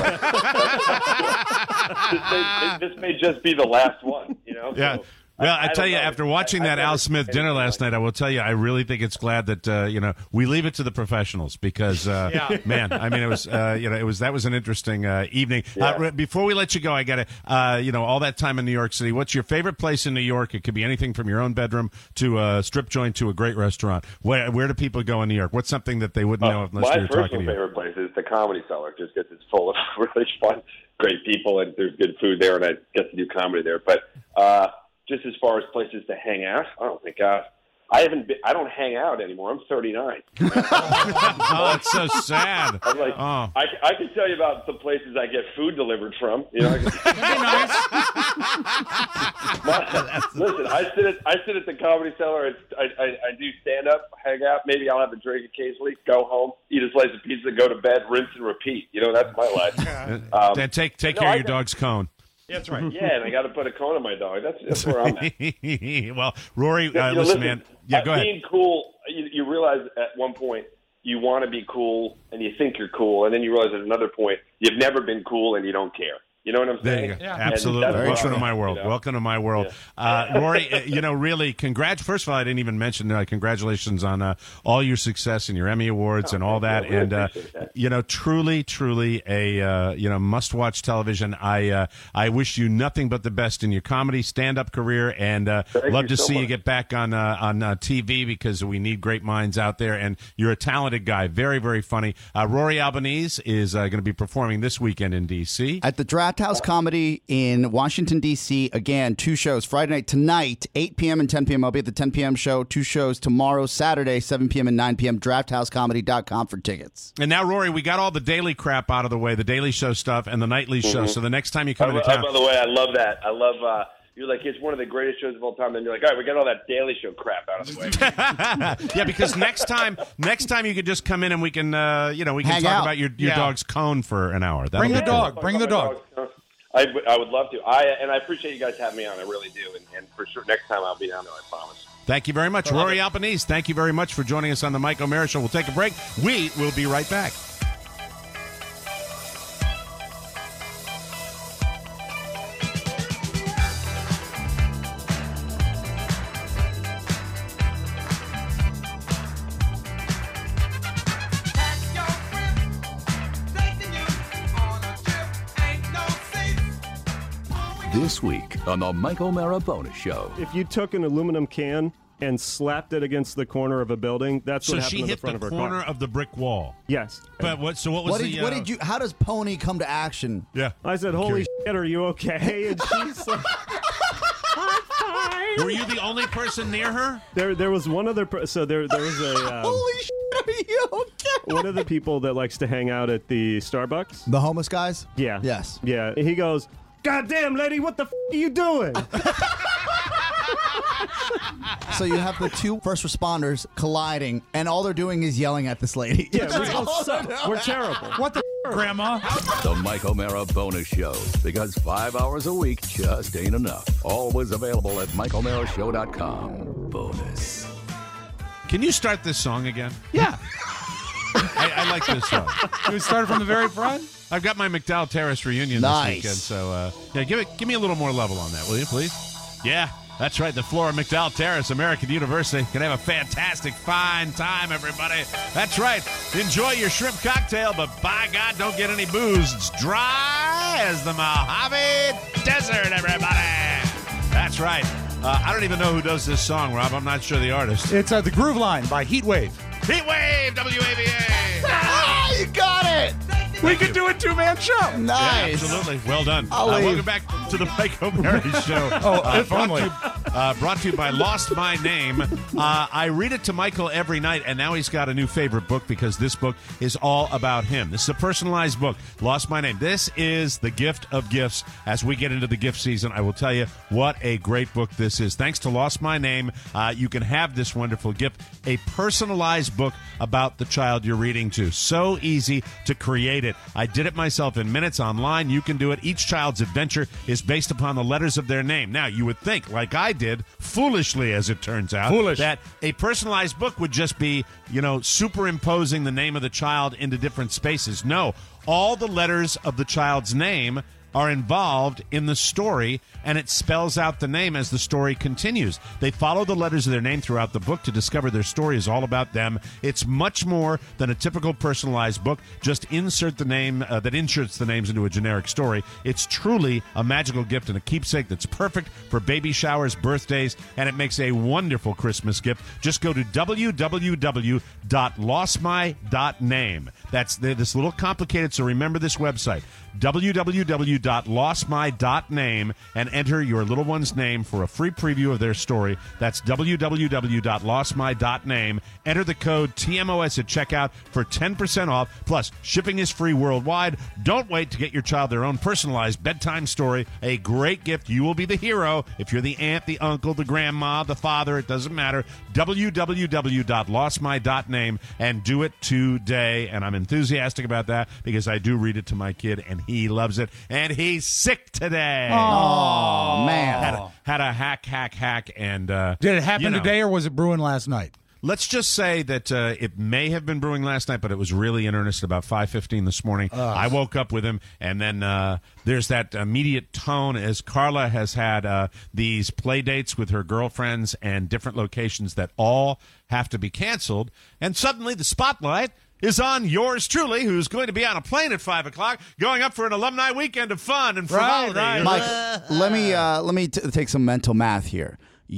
this, may, this may just be the last one. You know. Yeah. So, Well, I, I tell you, know. after watching I, that Al Smith dinner last like night, I will tell you, I really think it's glad that uh, you know we leave it to the professionals because, uh, Yeah. man, I mean, it was uh, you know it was that was an interesting uh, evening. Yeah. Uh, before we let you go, I got to uh, you know all that time in New York City. What's your favorite place in New York? It could be anything from your own bedroom to a strip joint to a great restaurant. Where where do people go in New York? What's something that they wouldn't know Uh, unless my they were talking to personal you? favorite place is the Comedy Cellar, just because it's full of really fun, great people, and there's good food there, and I get to do comedy there. But uh, just as far as places to hang out, I don't think uh, I haven't. Been, I don't hang out anymore. I'm thirty-nine. Oh, that's so sad. I'm like, Oh. I, I can tell you about some places I get food delivered from. You know, I can, listen, I sit at I sit at the Comedy Cellar. It's, I, I I do stand up, hang out. Maybe I'll have a drink occasionally. Go home, eat a slice of pizza, go to bed, rinse and repeat. You know, that's my life. Um, then take take no, care I of your got- dog's cone. That's right. Yeah, and I got to put a cone on my dog. That's that's where I'm at. Well, Rory, You uh, know, listen, man. Yeah, uh, go ahead. Being cool, you, you realize at one point you want to be cool and you think you're cool, and then you realize at another point you've never been cool and you don't care. You know what I'm There saying? you go. Yeah. And Absolutely. that's Welcome what to my I'm- world. you know? Welcome to my world. Uh, Rory, uh, you know, really, congrat. First of all, I didn't even mention uh, congratulations on uh, all your success and your Emmy Awards Oh, and all that. thank you. I really and, uh, appreciate that. you know, truly, truly a, uh, you know, must-watch television. I uh, I wish you nothing but the best in your comedy, stand-up career, and uh, Thank love you to so see you much. get back on, uh, on uh, T V because we need great minds out there. And you're a talented guy. Very, very funny. Uh, Rory Albanese is uh, going to be performing this weekend in D C At the Draft House Comedy in Washington, D C Again, two shows. Friday night tonight, eight p.m. and ten p.m. I'll be at the ten p.m. show. Two shows tomorrow, Saturday, seven p.m. and nine p.m. draft house comedy dot com for tickets. And now, Rory, we got all the daily crap out of the way, the Daily Show stuff and the nightly show. So the next time you come Oh, into oh, town, by the way, I love that. I love. Uh, you're like, it's one of the greatest shows of all time. Then you're like, all right, we got all that Daily Show crap out of the way. yeah, because next time, next time you could just come in and we can, uh, you know, we can Hang talk out. about your, your Yeah. dog's cone for an hour. That'll Bring be the cool. dog. Bring the dog. I, would- I would love to. I and I appreciate you guys having me on. I really do. And, and for sure, next time I'll be down there. I promise. Thank you very much, Rory Albanese. Thank you very much for joining us on the Mike O'Mara Show. We'll take a break. We will be right back. This week on the Mike O'Mara Bonus Show. If you took an aluminum can and slapped it against the corner of a building, that's So what happened she in the hit front the of her corner car. of the brick wall. Yes. But what? So what was What the? did, what uh, did you? How does Pony come to action? Yeah. I said, "Holy shit, are you okay?" And she's like, Were you the only person near her? there, there was one other. Per- so there, there was a. Um, Holy shit, are you okay? one of the people that likes to hang out at the Starbucks. The homeless guys? Yeah. Yes. Yeah. He goes, "God damn, lady, what the f- are you doing?" So you have the two first responders colliding, and all they're doing is yelling at this lady. Yeah, That's we- all they're doing. We're terrible. What the f- Grandma? The Mike O'Mara Bonus Show. Because five hours a week just ain't enough. Always available at Mike O'Mara Show dot com. Bonus. Can you start this song again? Yeah. I, I like this song. You started from the very front? I've got my McDowell Terrace reunion Nice. this weekend, so uh, yeah, give it, give me a little more level on that, will you, please? Yeah, that's right. The floor of McDowell Terrace, American University. Can have a fantastic, fine time, everybody. That's right. Enjoy your shrimp cocktail, but by God, don't get any booze. It's dry as the Mojave Desert, everybody. That's right. Uh, I don't even know who does this song, Rob. I'm not sure the artist. It's uh, The Groove Line by Heatwave. Heatwave, W A V A. Ah, you got it! We could do a two-man show. Nice. Yeah, absolutely. Well done. I'll Uh, leave. welcome back to the Mike O'Mara Show. Oh, Uh, if brought only. to you- uh, brought to you by Lost My Name. Uh, I read it to Michael every night, and now he's got a new favorite book because this book is all about him. This is a personalized book, Lost My Name. This is the gift of gifts. As we get into the gift season, I will tell you what a great book this is. Thanks to Lost My Name, uh, you can have this wonderful gift, a personalized book about the child you're reading to. So easy to create it. I did it myself in minutes online. You can do it. Each child's adventure is based upon the letters of their name. Now, you would think, like I did, foolishly as it turns out, Foolish. that a personalized book would just be, you know, superimposing the name of the child into different spaces. No, all the letters of the child's name are involved in the story, and it spells out the name as the story continues. They follow the letters of their name throughout the book to discover their story is all about them. It's much more than a typical personalized book. Just insert the name uh, that inserts the names into a generic story. It's truly a magical gift and a keepsake that's perfect for baby showers, birthdays, and it makes a wonderful Christmas gift. Just go to w w w dot lost my dot name. That's the, this little complicated, so remember this website, w w w dot lost my dot name, and enter your little one's name for a free preview of their story. That's w w w dot lost my dot name. Enter the code T M O S at checkout for ten percent off. Plus, shipping is free worldwide. Don't wait to get your child their own personalized bedtime story. A great gift. You will be the hero if you're the aunt, the uncle, the grandma, the father. It doesn't matter. w w w dot lost my dot name and do it today. And I'm enthusiastic about that because I do read it to my kid, and he loves it. And he's sick today. Oh, man. Had a, had a hack, hack, hack. And uh, Did it happen you know, today, or was it brewing last night? Let's just say that uh, it may have been brewing last night, but it was really in earnest about five fifteen this morning. Ugh. I woke up with him, and then uh, there's that immediate tone as Carla has had uh, these play dates with her girlfriends and different locations that all have to be canceled. And suddenly the spotlight is on yours truly, who's going to be on a plane at five o'clock, going up for an alumni weekend of fun and frivolity. Right, right. Mike, let me uh, let me t- take some mental math here.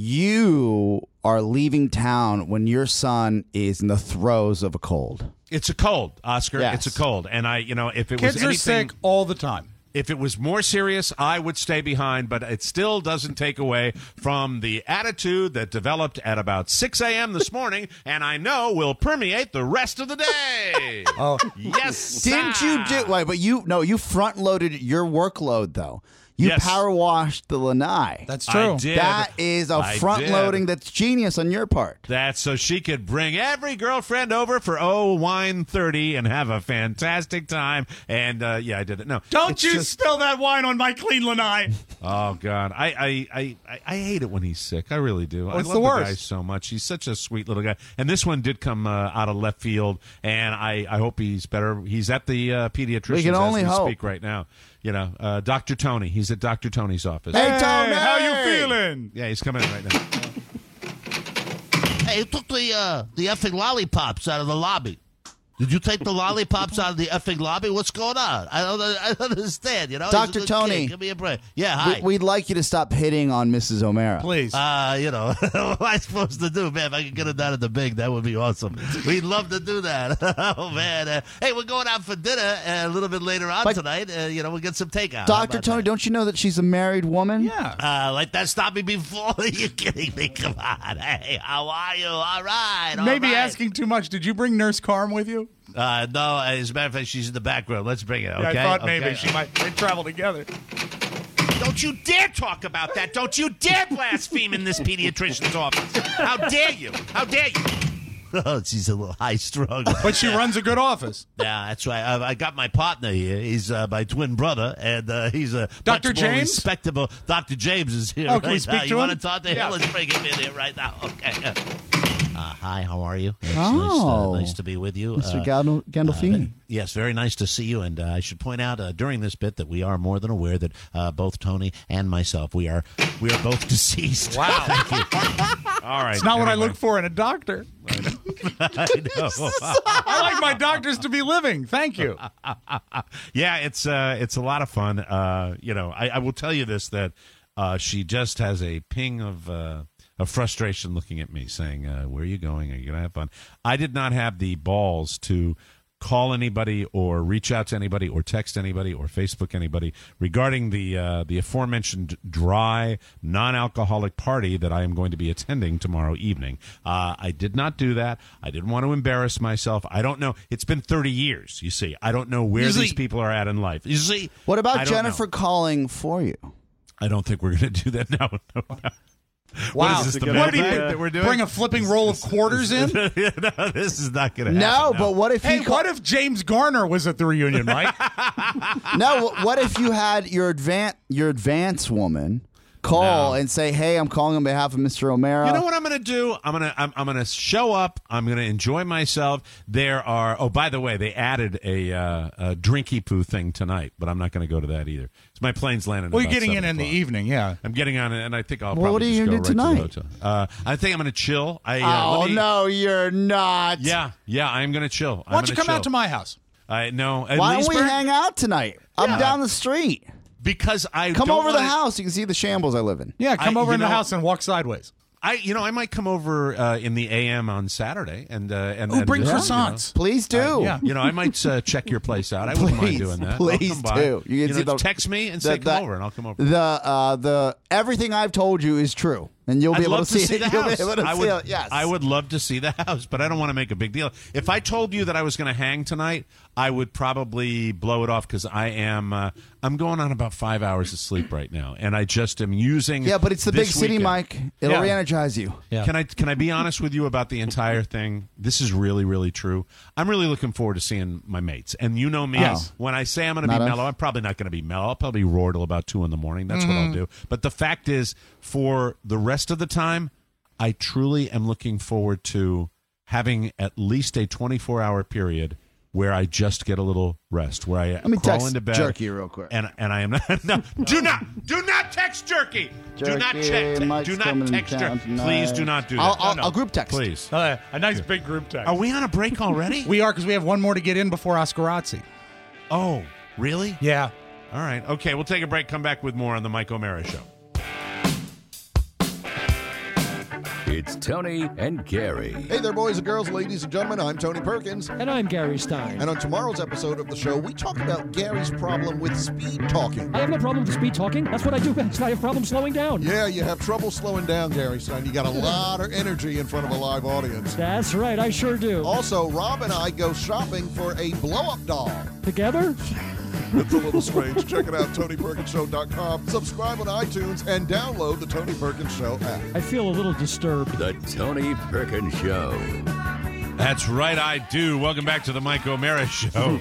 You are leaving town when your son is in the throes of a cold. It's a cold, Oscar. Yes. It's a cold. And I, you know, if it Kids was are anything, sick all the time. if it was more serious, I would stay behind, but it still doesn't take away from the attitude that developed at about six a.m. this morning, and I know will permeate the rest of the day. Oh, yes. Didn't you do? Wait, but you no, you front loaded your workload though. You Yes. power washed the lanai. that's true. I did. That is a I front did. loading that's genius on your part. That's so she could bring every girlfriend over for oh wine thirty and have a fantastic time. And uh, yeah, I did it. No, Don't it's you just- spill that wine on my clean lanai. Oh God, I, I I I I hate it when he's sick. I really do. I What's love the worst? guy so much. He's such a sweet little guy. And this one did come uh, out of left field, and I, I hope he's better. He's at the uh, pediatrician's We can only as we hope. speak right now. You know, uh, Doctor Tony. He's at Doctor Tony's office. Hey, Tony! how you feeling? Yeah, he's coming in right now. Hey, who took the uh, the effing lollipops out of the lobby? Did you take the lollipops out of the effing lobby? What's going on? I don't, I don't understand. You know, He's a Doctor good Tony. kid. Give me a break. Yeah, hi. We, we'd like you to stop hitting on Missus O'Mara. Please. Uh, you know, what am I supposed to do, man? If I could get it down at the big, that would be awesome. We'd love to do that. Oh, man. Uh, hey, we're going out for dinner uh, a little bit later on But- tonight. Uh, you know, we'll get some takeout. How Doctor about Tony, that? don't you know that she's a married woman? yeah. Uh, like that stopped me before? Are you kidding me? Come on. Hey, how are you? All right. all Maybe right. asking too much. Did you bring Nurse Carm with you? Uh, no, as a matter of fact, she's in the background. Let's bring it, okay? Yeah, I thought Okay. maybe she might. They travel together. Don't you dare talk about that. Don't you dare blaspheme in this pediatrician's office. How dare you? How dare you? Oh, she's a little high strung. But she runs a good office. Yeah, that's right. I, I got my partner here. He's uh, my twin brother, and uh, he's a Doctor much more James? respectable. Doctor James is here Oh, right can we speak now. to you him? want to talk to him? Yeah. Let's bring him in here right now. Okay. Uh, hi, how are you? It's Oh. nice, uh, nice to be with you. Mister Uh, Gandol- Gandolfini. Uh, yes, very nice to see you. And uh, I should point out uh, during this bit that we are more than aware that uh, both Tony and myself, we are we are both deceased. Wow. Thank you. All right. It's not what I anyway. look for in a doctor. I know. I like my doctors to be living. Thank you. Yeah, it's uh, it's a lot of fun. Uh, you know, I, I will tell you this, that uh, she just has a ping of uh, of frustration looking at me, saying, uh, "Where are you going? Are you going to have fun?" I did not have the balls to call anybody or reach out to anybody or text anybody or Facebook anybody regarding the uh, the aforementioned dry, non-alcoholic party that I am going to be attending tomorrow evening. Uh, I did not do that. I didn't want to embarrass myself. I don't know. It's been thirty years, you see. I don't know where Usually, these people are at in life. You see? What about I don't Jennifer know. calling for you? I don't think we're going to do that. No, no, no. Wow. What is this, the What did he mailbag bring- that we're doing? bring a flipping roll of quarters in? No, this is not going to No, happen. but what if Hey, he call- what if James Garner was at the reunion, Mike? No, what if you had your advance your advance woman call No. and say, "Hey, I'm calling on behalf of Mister O'Mara." You know what I'm going to do? I'm going to I'm, I'm going to show up. I'm going to enjoy myself. There are. Oh, by the way, they added a, uh, a drinky poo thing tonight, but I'm not going to go to that either. So my plane's landing. Well, you're about getting in seven in the o'clock. evening, yeah. I'm getting on it, and I think I'll Well, probably what are you just gonna go do right to the tonight? hotel. Uh, I think I'm going to chill. I, uh, oh let me- no, you're not. Yeah, yeah, I'm going to chill. Why don't you come out to my house? I no. At Why don't we Leesburg? hang out tonight? I'm Yeah. down the street. Because I Come don't over the wanna- house. You can see the shambles I live in. Yeah, come I- over you in the know- house and walk sideways. I, you know, I might come over uh, in the A M on Saturday and uh, and Ooh, and bring just, you know, croissants. Please do. yeah. You know, I might uh, check your place out. I wouldn't mind Please, doing that. I'll please come by. do. You You, can know, see the- text me and the- say the- come over, and I'll come over. The uh, the everything I've told you is true, and you'll be I'd able love to see, see it. the You'll house. be able to I see would, it. Yes, I would love to see the house, but I don't want to make a big deal. If I told you that I was going to hang tonight, I would probably blow it off because I am. Uh, I'm going on about five hours of sleep right now, and I just am using. Yeah, but it's the big this city, weekend. Mike. It'll Yeah. re-energize you. Yeah. Can I can I be honest with you about the entire thing? This is really really true. I'm really looking forward to seeing my mates, and you know me. Yes. When I say I'm going to Not be us. mellow, I'm probably not going to be mellow. I'll probably roar till about two in the morning. That's what I'll do. But the fact is, for the rest of the time, I truly am looking forward to having at least a twenty-four hour period where I just get a little rest, where I Let me crawl text into bed. Jerky real quick. And and I am not. No, do not do not text Jerky. do not Jerky, check. Mike's Do not coming text to town Jerky. tonight. Please do not do that. I'll, I'll, No, no. I'll group text. Please. Uh, a nice big group text. Are we on a break already? We are, because we have one more to get in before Oscarazzi. Oh, really? Yeah. All right. Okay, we'll take a break. Come back with more on the Mike O'Mara Show. It's Tony and Gary. Hey there, boys and girls, ladies and gentlemen. I'm Tony Perkins. And I'm Gary Stein. And on tomorrow's episode of the show, we talk about Gary's problem with speed talking. I have no problem with speed talking. That's what I do best. I have problems slowing down. Yeah, you have trouble slowing down, Gary Stein. You got a lot of energy in front of a live audience. That's right, I sure do. Also, Rob and I go shopping for a blow-up doll. Together? It's a little strange. Check it out, Tony Perkins Show dot com. Subscribe on iTunes and download the Tony Perkins Show app. I feel a little disturbed. The Tony Perkins Show. That's right, I do. Welcome back to the Mike O'Mara Show.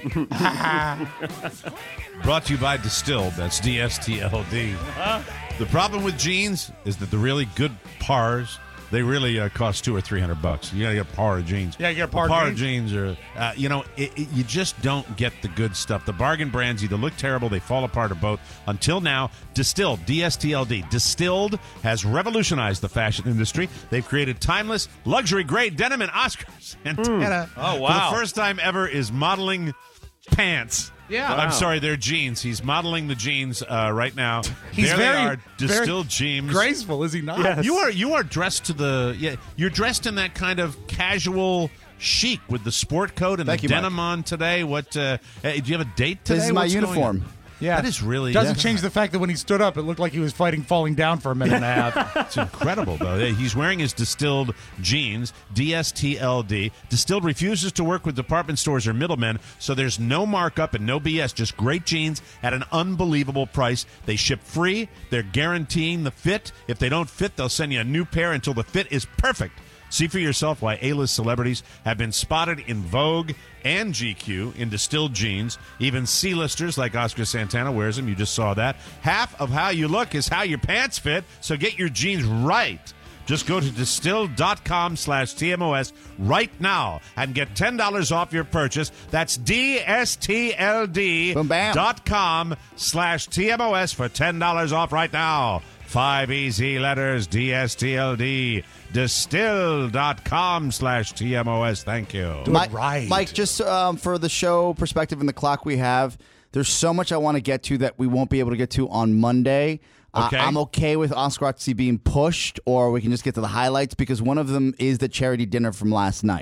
Brought to you by Distilled. That's D S T L D. The problem with jeans is that the really good pars, they really uh, cost two or three hundred bucks. You gotta get par jeans. Yeah, you get The par par jeans. jeans are, uh, you know, it, it, you just don't get the good stuff. The bargain brands either look terrible, they fall apart, or both. Until now, Distilled, D S T L D, Distilled has revolutionized the fashion industry. They've created timeless, luxury-grade denim, and Oscar Santana, Oh, for wow. the first time ever, is modeling pants. Yeah. I'm Wow. sorry, they're jeans. He's modeling the jeans uh, right now. He's there very, they are, distilled very jeans. graceful, is he not? Yes. You are you are dressed to the yeah. You're dressed in that kind of casual chic with the sport coat and Thank the you, denim Mike. on today. What? Uh, hey, do you have a date today? This is my What's going uniform. on? Yeah. That is really Doesn't yeah. change the fact that when he stood up, it looked like he was fighting falling down for a minute and a half. It's incredible, though. He's wearing his Distilled jeans, D S T L D. Distilled refuses to work with department stores or middlemen, so there's no markup and no B S, just great jeans at an unbelievable price. They ship free. They're guaranteeing the fit. If they don't fit, they'll send you a new pair until the fit is perfect. See for yourself why A-list celebrities have been spotted in Vogue and G Q in distilled jeans. Even C-listers like Oscar Santana wears them. You just saw that. Half of how you look is how your pants fit, so get your jeans right. Just go to distilled.com slash TMOS right now and get ten dollars off your purchase. That's D-S-T-L-D Boom, bam. dot com slash TMOS for ten dollars off right now. Five easy letters, D S T L D. Distill.com slash TMOS. Thank you. Mike, right. Mike, just um, for the show perspective and the clock we have, there's so much I want to get to that we won't be able to get to on Monday. Uh, Okay. I'm okay with Oscarazzi being pushed, or we can just get to the highlights because one of them is the charity dinner from last night.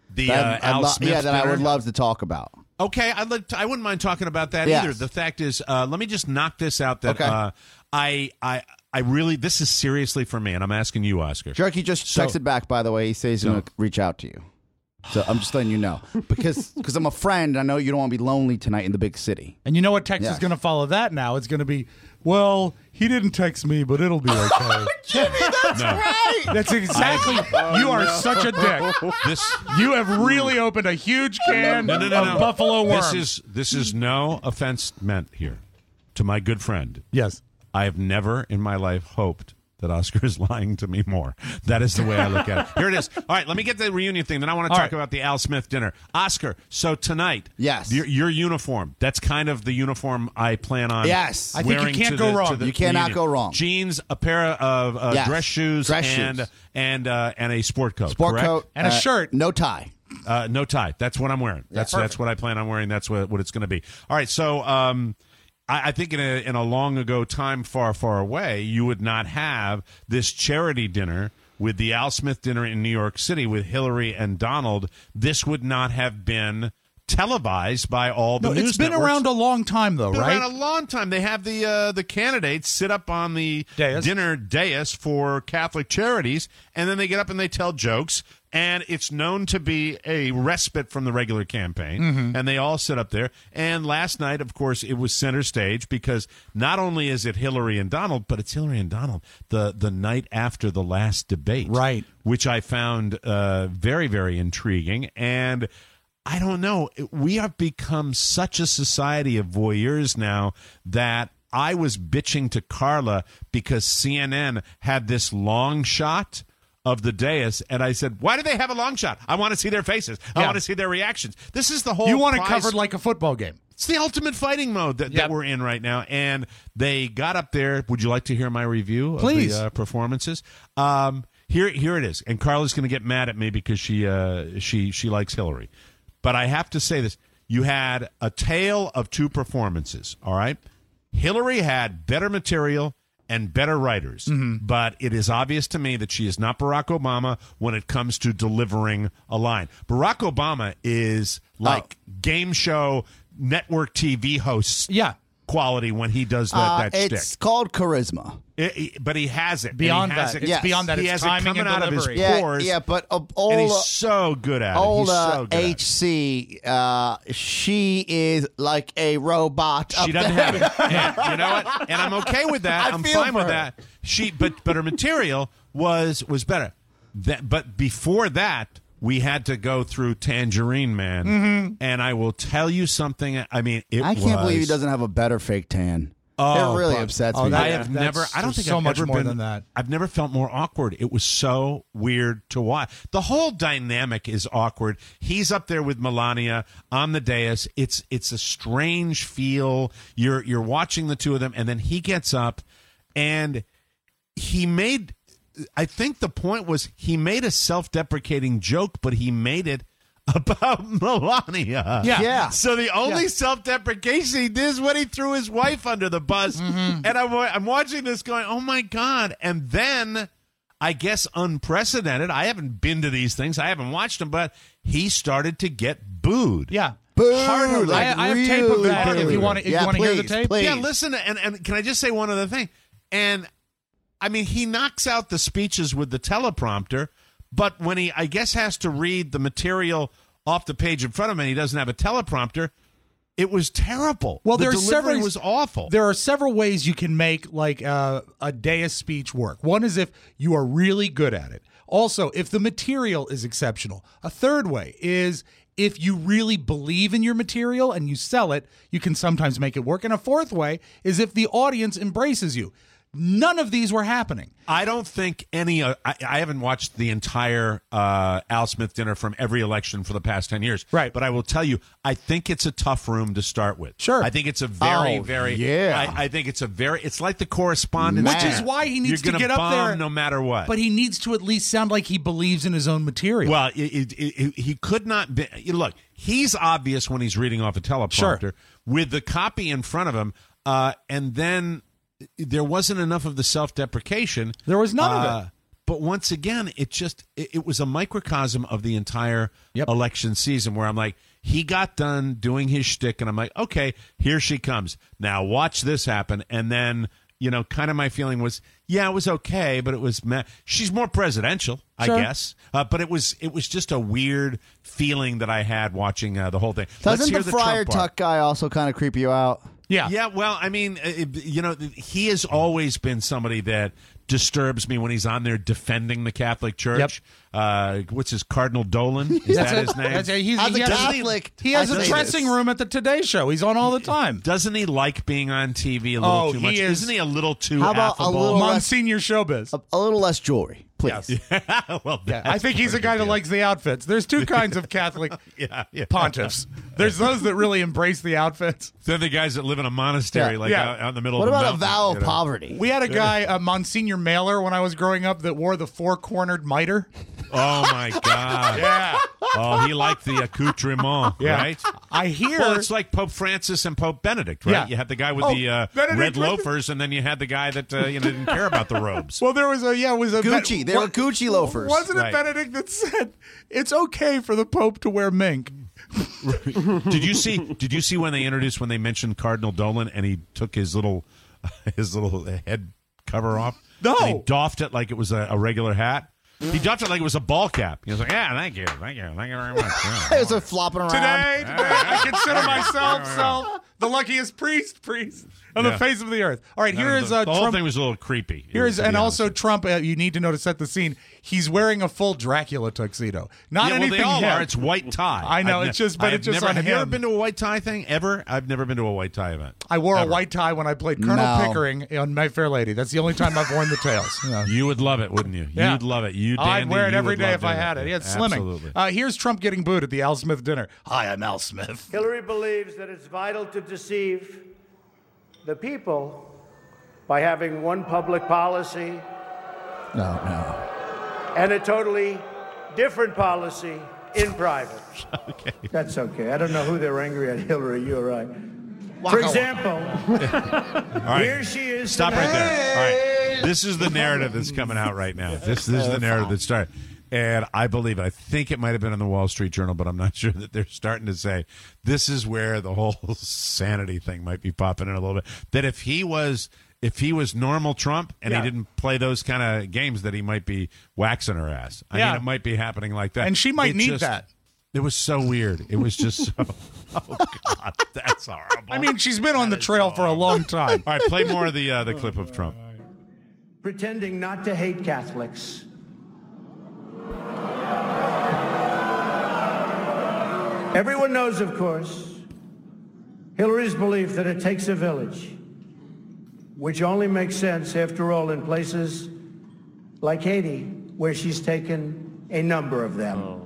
The That- uh, Al I'd lo- Smith yeah, that I dinner. would love to talk about. Okay, I'd like to, I wouldn't mind talking about that Yes. either. The fact is, uh, let me just knock this out. That Okay. uh, I, I, I really, this is seriously for me, and I'm asking you, Oscar. Jerky just So- texted back, by the way. He says he's No. going to reach out to you. So I'm just letting you know. Because because I'm a friend, I know you don't want to be lonely tonight in the big city. And you know what text Yeah. is going to follow that now? It's going to be, well, he didn't text me, but it'll be okay. Jimmy, that's No. right. That's exactly. you are such a dick. This, You have really opened a huge can no, no, no, of no. buffalo worms. This is this is no offense meant here to my good friend. yes. I have never in my life hoped that Oscar is lying to me more. That is the way I look at it. Here it is. All right, let me get the reunion thing. Then I want to All talk right. about the Al Smith dinner. Oscar, so tonight, Yes. your, your uniform, that's kind of the uniform I plan on Yes. I think you wearing can't to go the- wrong. to the You cannot reunion. go wrong. Jeans, a pair of uh, Yes. dress shoes, Dress and, shoes. and, uh, and a sport coat, Sport correct? coat. And a uh, shirt. No tie. Uh, no tie. That's what I'm wearing. That's that's what I plan on wearing. That's what, what it's going to be. All right. So um, I, I think in a in a long ago time, far far away, you would not have this charity dinner with the Al Smith dinner in New York City with Hillary and Donald. This would not have been televised by all the No, news it's been networks. around a long time, though, Been right? around a long time. They have the uh, the candidates sit up on the Dais. dinner dais for Catholic charities, and then they get up and they tell jokes. And it's known to be a respite from the regular campaign. Mm-hmm. And they all sit up there. And last night, of course, it was center stage because not only is it Hillary and Donald, but it's Hillary and Donald the, the night after the last debate. Right. Which I found uh, very, very intriguing. And I don't know. We have become such a society of voyeurs now that I was bitching to Carla because C N N had this long shot of the dais, and I said, why do they have a long shot? I want to see their faces. I Yeah. want to see their reactions. This is the whole You want it prize- covered like a football game. It's the ultimate fighting mode that, Yep. that we're in right now. And they got up there. Would you like to hear my review Please. of the uh, performances? Um, here, here it is. And Carla's going to get mad at me because she, uh, she, she likes Hillary. But I have to say this. You had a tale of two performances, all right? Hillary had better material and better writers. Mm-hmm. But it is obvious to me that she is not Barack Obama when it comes to delivering a line. Barack Obama is like game show network T V host Yeah. quality when he does that, Uh, that it's shtick. called charisma. It- it- but he has it. and Beyond he has that. it. It's Yes. beyond that. He It's has it timing coming and out of his delivery. Yeah, pores. yeah, but uh, and old, he's so good at it. old He's uh, so good at it. H C, uh, she is like a robot. She up doesn't there. have it. And you know what? And I'm okay with that. I I'm feel fine for with her. that. She but but her material was was better. That but before that, we had to go through Tangerine Man. Mm-hmm. And I will tell you something. I mean, it I can't was, believe he doesn't have a better fake tan. Oh, it really but- upsets oh, me. that- I have that's never. I don't think so I've much ever more been, than that. I've never felt more awkward. It was so weird to watch. The whole dynamic is awkward. He's up there with Melania on the dais. It's it's a strange feel. You're you're watching the two of them, and then he gets up, and he made. I think the point was he made a self-deprecating joke, but he made it about Melania. Yeah. Yeah. So the only Yeah. self-deprecation he did is when he threw his wife under the bus. Mm-hmm. And I'm, I'm watching this going, oh, my God. And then, I guess unprecedented, I haven't been to these things. I haven't watched them, but he started to get booed. Yeah. Boo, Heartily. like I, I have tape of really that. If boo. you want to, if Yeah, you want to hear the please, tape, please. Yeah, listen, and, and can I just say one other thing? And, I mean, he knocks out the speeches with the teleprompter, but when he, I guess, has to read the material off the page in front of him and he doesn't have a teleprompter, it was terrible. Well, the there are delivery several. was awful. There are several ways you can make like uh, a dais speech work. One is if you are really good at it. Also, if the material is exceptional. A third way is if you really believe in your material and you sell it, you can sometimes make it work. And a fourth way is if the audience embraces you. None of these were happening. I don't think any. Uh, I, I haven't watched the entire uh, Al Smith dinner from every election for the past ten years. Right. But I will tell you, I think it's a tough room to start with. Sure. I think it's a very, Oh, very. yeah. I, I think it's a very. It's like the correspondence, Man. Which is why he needs You're to gonna get up bomb there. no matter what. But he needs to at least sound like he believes in his own material. Well, it, it, it, he could not be. Look, he's obvious when he's reading off a teleprompter Sure. with the copy in front of him, uh, and then there wasn't enough of the self-deprecation. There was none of Uh, it. but once again, it just it, it was a microcosm of the entire election season where I'm like, he got done doing his shtick, and I'm like, okay, here she comes. Now watch this happen. And then, you know, kind of my feeling was, yeah, it was okay, but it was me- she's more presidential, I Sure. guess. Uh, but it was it was just a weird feeling that I had watching uh, the whole thing. Let's Doesn't hear the, the Friar Trump part. Tuck guy also kind of creep you out? Yeah. Yeah, well, I mean, uh, you know, he has always been somebody that disturbs me when he's on there defending the Catholic Church. Uh, what's his Cardinal Dolan? Is That's that it. his name? That's it. He's, As he a has, Catholic, he has I a say dressing this. room at the Today Show. He's on all the time. Doesn't he like being on T V a little Oh, too he much? is- Isn't he a little too How about a affable? little less- Monsignor Showbiz. A, a little less jewelry, please. well, Yeah, I think he's a guy that likes the outfits. There's two kinds of Catholic yeah, yeah. pontiffs. There's those that really embrace the outfits. They're the guys that live in a monastery, Yeah. like Yeah. Out, out in the middle What of the about a mountains, vow you of know? poverty? We had a guy, uh, Monsignor Mailer, when I was growing up, that wore the four-cornered mitre. Oh my God! Yeah. Oh, he liked the accoutrement, Yeah. right? I hear. Well, it's like Pope Francis and Pope Benedict, right? Yeah. You had the guy with Oh, the uh, Benedict red with the- loafers, and then you had the guy that uh, you know didn't care about the robes. Well, there was a yeah, it was a Gucci. They were Gucci loafers. Wasn't it Right. Benedict that said it's okay for the Pope to wear mink? Did you see? Did you see when they introduced when they mentioned Cardinal Dolan and he took his little his little head cover off? No. And he doffed it like it was a, a regular hat. He doffed it like it was a ball cap. He was like, "Yeah, thank you, thank you, thank you very much." Yeah. It was a flopping around. Today, today I consider myself self the luckiest priest, priest on Yeah. the face of the earth. All right, No, here the, is uh, the whole Trump. thing was a little creepy. Here's to be and honest. also Trump. Uh, you need to know to set the scene. He's wearing a full Dracula tuxedo. Not yeah, well, anything. they all hip. are. It's white tie. I know, I've it's just- but I've it's just never, on Have you ever him. been to a white tie thing ever? I've never been to a white tie event. I wore Ever. a white tie when I played Colonel No. Pickering on My Fair Lady. That's the only time I've worn the tails. Yeah. You would love it, wouldn't you? Yeah. You'd love it. You, I'd Dandy, wear it you every would day love if I doing had it. Yeah, it's Absolutely. slimming. Uh, here's Trump getting booed at the Al Smith dinner. Hi, I'm Al Smith. Hillary believes that it's vital to deceive the people by having one public policy No, no. and a totally different policy in private. okay. That's okay. I don't know who they're angry at, Hillary. You're right. Waka For waka. example, All right. here she is. Stop right tonight. there. All right. This is the narrative that's coming out right now. This, this is the narrative that started. And I believe it. I think it might have been in the Wall Street Journal, but I'm not sure that they're starting to say this is where the whole sanity thing might be popping in a little bit. That if he was if he was normal Trump and Yeah. he didn't play those kind of games, that he might be waxing her ass. I Yeah. mean, it might be happening like that. And she might It need just- that. It was so weird. It was just so. Oh God, that's horrible. I mean, she's been on the trail for a long time. All right, play more of the uh, the clip of Trump. Pretending not to hate Catholics. Everyone knows, of course, Hillary's belief that it takes a village, which only makes sense, after all, in places like Haiti, where she's taken a number of them.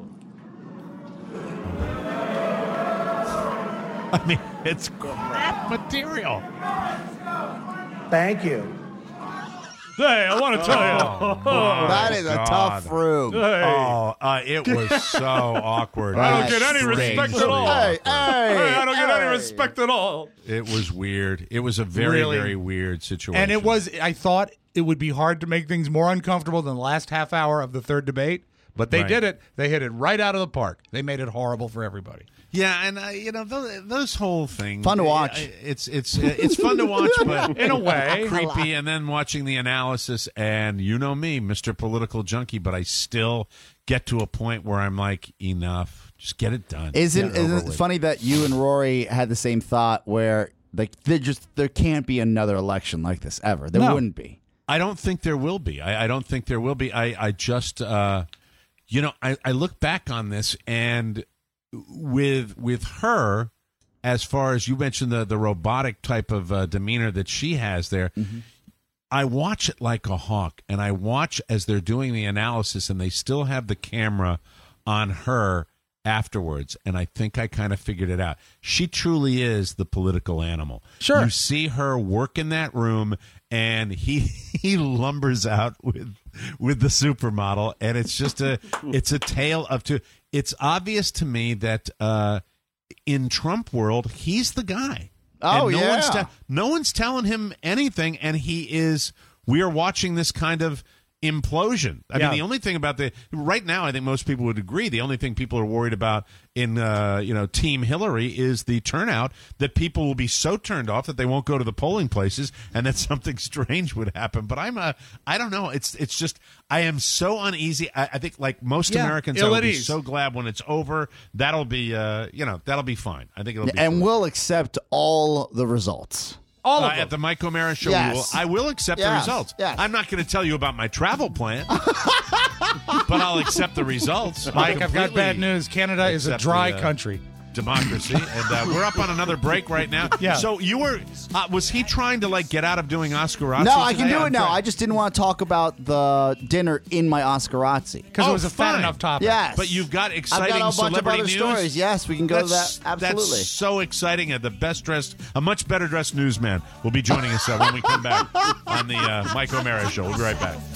I mean, it's crap material. Thank you. Hey, I want to tell you. Oh, That is a God. tough room. Hey. Oh, uh, it was so awkward. I don't That's get any strange. respect at all. Hey, hey, Hey, I don't get any hey. respect at all. It was weird. It was a very, Really? very weird situation. And it was, I thought it would be hard to make things more uncomfortable than the last half hour of the third debate, but they Right. did it. They hit it right out of the park. They made it horrible for everybody. Yeah, and uh, you know those, those whole things. Fun to watch. It's it's it's fun to watch, but In a way. creepy. And then watching the analysis, and you know me, Mister Political Junkie, but I still get to a point where I'm like, enough. Just get it done. Isn't Get it over isn't it with. funny that you and Rory had the same thought where like there just there can't be another election like this ever. There No. wouldn't be. I don't think there will be. I, I don't think there will be. I, I just, uh, you know, I, I look back on this and with with her, as far as you mentioned the the robotic type of uh, demeanor that she has there, I watch it like a hawk, and I watch as they're doing the analysis, and they still have the camera on her afterwards, and I think I kind of figured it out. She truly is the political animal. Sure. You see her work in that room, and he he lumbers out with with the supermodel, and it's just a it's a tale of two. It's obvious to me that uh, in Trump world, he's the guy. Oh, and no yeah. One's te- no one's telling him anything, and he is. We are watching this kind of implosion. I Yeah. mean, the only thing about the right now, I think most people would agree. The only thing people are worried about in uh, you know Team Hillary is the turnout. That people will be so turned off that they won't go to the polling places, and that something strange would happen. But I'm a, I don't know. It's it's just I am so uneasy. I, I think like most Yeah, Americans, I ill will at be ease. so glad when it's over. That'll be uh, you know that'll be fine. I think it'll be. And fine. we'll accept all the results. All Uh, of them. at the Mike O'Mara show, Yes. we will, I will accept the Yes, results. yes. I'm not going to tell you about my travel plan, but I'll accept the results. I'll Mike, I've got completely bad news. Canada is a accept dry the, uh, country. Democracy, and uh, we're up on another break right now. Yeah. So you were, uh, was he trying to like get out of doing Oscarazzi? No, I can today? do I'm it now. trying- I just didn't want to talk about the dinner in my Oscarazzi. Because Oh, it was a fat fine. enough topic. Yes. But you've got I've exciting got a bunch of celebrity other news. stories. Yes, we can go That's, to that. Absolutely. That's so exciting. And the best dressed, a much better dressed newsman will be joining us uh, when we come back on the uh, Mike O'Mara show. We'll be right back.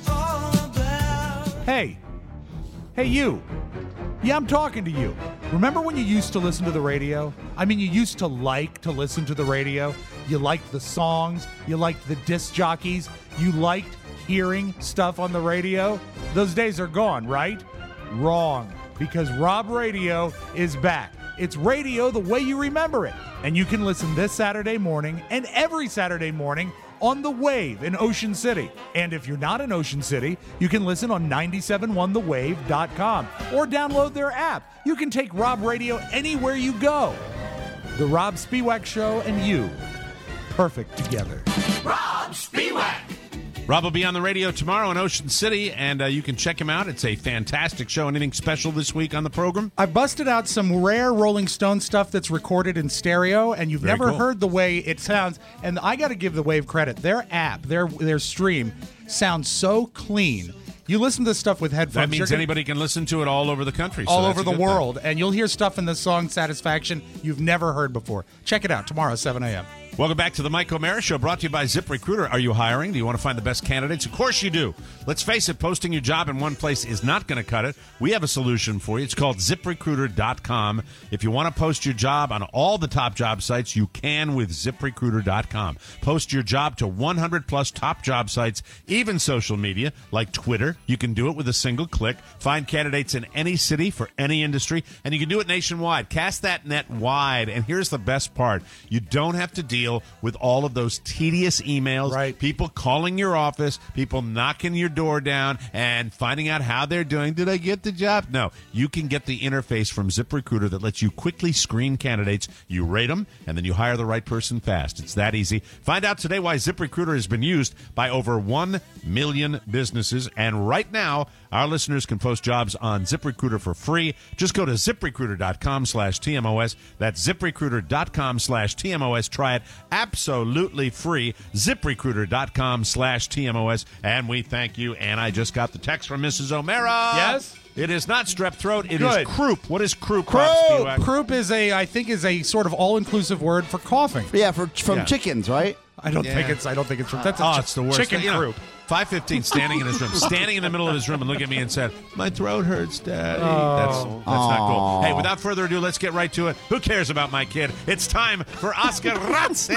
Hey, hey, you. Yeah, I'm talking to you. Remember when you used to listen to the radio? I mean, you used to like to listen to the radio. You liked the songs. You liked the disc jockeys. You liked hearing stuff on the radio. Those days are gone, right? Wrong. Because Rob Radio is back. It's radio the way you remember it. And you can listen this Saturday morning and every Saturday morning on The Wave in Ocean City. And if you're not in Ocean City, you can listen on nine seven one the wave dot com or download their app. You can take Rob Radio anywhere you go. The Rob Spiewak Show and you, perfect together. Rob Spiewak. Rob will be on the radio tomorrow in Ocean City, and uh, you can check him out. It's a fantastic show. Anything special this week on the program? I busted out some rare Rolling Stone stuff that's recorded in stereo, and you've Very never cool. heard the way it sounds. And I got to give the Wave credit. Their app, their their stream, sounds so clean. You listen to this stuff with headphones. That you're means gonna- anybody can listen to it all over the country. so all that's over a the good thing. world, and you'll hear stuff in the song Satisfaction you've never heard before. Check it out tomorrow, seven a.m. Welcome back to the Mike O'Mara Show, brought to you by ZipRecruiter. Are you hiring? Do you want to find the best candidates? Of course you do. Let's face it, posting your job in one place is not going to cut it. We have a solution for you. It's called zip recruiter dot com. If you want to post your job on all the top job sites, you can with zip recruiter dot com. Post your job to one hundred plus top job sites, even social media like Twitter. You can do it with a single click. Find candidates in any city for any industry, and you can do it nationwide. Cast that net wide. And here's the best part. You don't have to deal with all of those tedious emails, right? People calling your office, people knocking your door down and finding out how they're doing. Did I get the job? No, you can get the interface from ZipRecruiter that lets you quickly screen candidates. You rate them, and then you hire the right person fast. It's that easy. Find out today why ZipRecruiter has been used by over one million businesses. And right now, our listeners can post jobs on ZipRecruiter for free. Just go to zip recruiter dot com slash T M O S. That's zip recruiter dot com slash T M O S. Try it absolutely free. zip recruiter dot com slash T M O S. And we thank you. And I just got the text from Missus O'Mara. Yes? It is not strep throat. It Good. is croup. What is croup? Croup. Rob Spiewak? Croup is a, I think, is a sort of all-inclusive word for coughing. Yeah, for from Yeah. chickens, right? I don't Yeah. think it's. I don't think it's. That's a Oh, chi- it's the worst. chicken You know, croup. five fifteen standing in his room, standing in the middle of his room and looking at me and said, "My throat hurts, Daddy." Oh. That's that's not cool. Hey, without further ado, let's get right to it. Who cares about my kid? It's time for Oscar Razzi.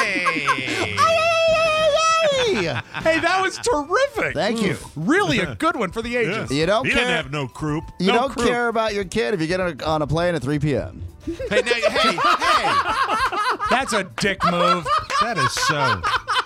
Hey, that was terrific. Thank you. Really a good one for the ages. You don't He care. doesn't have no croup. You no don't croup. care about your kid if you get on a, on a plane at three p.m. Hey, now, hey, hey. That's a dick move. That is so.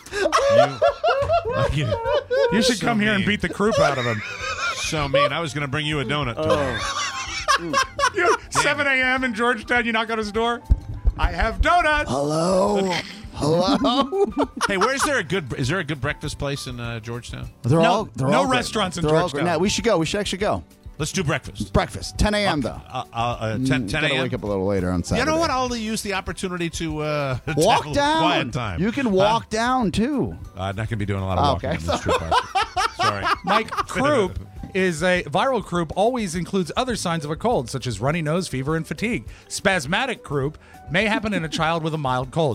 You, You should So come here and mean. beat the croup out of him. so mean. I was going to bring you a donut. Today. You- seven a.m. in Georgetown, you knock on his door. I have donuts. Hello? Hello? Hey, where's there a good? Is there a good breakfast place in uh, Georgetown? They're No- all, they're no all great. restaurants in They're all Georgetown. great. No, we should go. We should actually go. Let's do breakfast. Breakfast, ten a.m. though. Uh, uh, uh, ten, Mm, ten gotta a.m. wake up a little later on Saturday. You know what? I'll use the opportunity to uh, to have a Walk little down. Quiet time. You can walk down too. Uh, I'm not going to be doing a lot of Oh, walking okay. on this trip. Oscar. Sorry. Mike, croup is a viral croup always includes other signs of a cold, such as runny nose, fever, and fatigue. Spasmodic croup may happen in a child with a mild cold.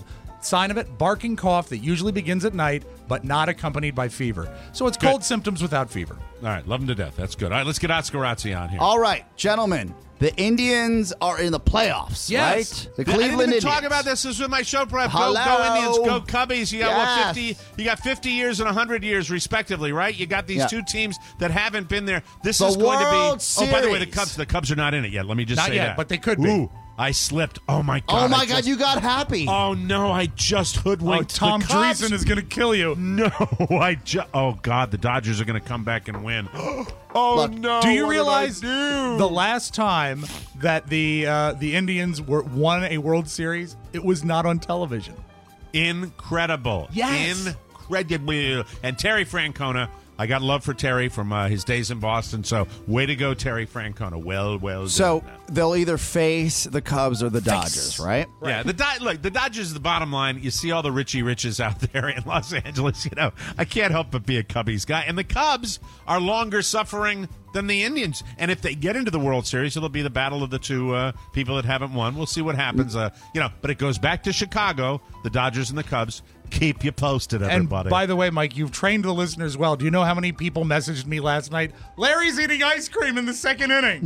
sign of it, barking cough that usually begins at night, but not accompanied by fever. So it's Good. cold symptoms without fever. All right, love him to death. That's good. All right, let's get Oscar Razzi on here. All right, gentlemen. The Indians are in the playoffs, Yes. right? The I didn't Cleveland even Indians. talk about this. This was my show prep. Go, Hello. go Indians, go Cubbies. You got Yes. what fifty? You got fifty years and hundred years, respectively, right? You got these Yeah. two teams that haven't been there. This The is going to World be. Oh, by the way, the Series. Cubs, the Cubs are not in it yet. Let me just Not say yet, that. but they could be. Ooh, I slipped. Oh my god. Oh my I God, just- you got happy. Oh no, I just Oh, hoodwinked. Tom the Cubs. Dreesen is going to kill you. No, I just. Oh god, the Dodgers are going to come back and win. Oh Look, no! Do you what did realize I do? the last time that the uh, the Indians were won a World Series, it was not on television? Incredible. Yes. Incredible. And Terry Francona, I got love for Terry from uh, his days in Boston. So way to go, Terry Francona. Well, well. So done. they'll either face the Cubs or the Dodgers, right? Yeah, the Do- look, the Dodgers is the bottom line. You see all the Richie Riches out there in Los Angeles. You know, I can't help but be a Cubbies guy. And the Cubs are longer suffering than the Indians. And if they get into the World Series, it'll be the battle of the two uh, people that haven't won. We'll see what happens. Uh, you know, but it goes back to Chicago, the Dodgers and the Cubs. Keep you posted, everybody. And by the way, Mike, you've trained the listeners well. Do you know how many people messaged me last night? Larry's eating ice cream in the second inning.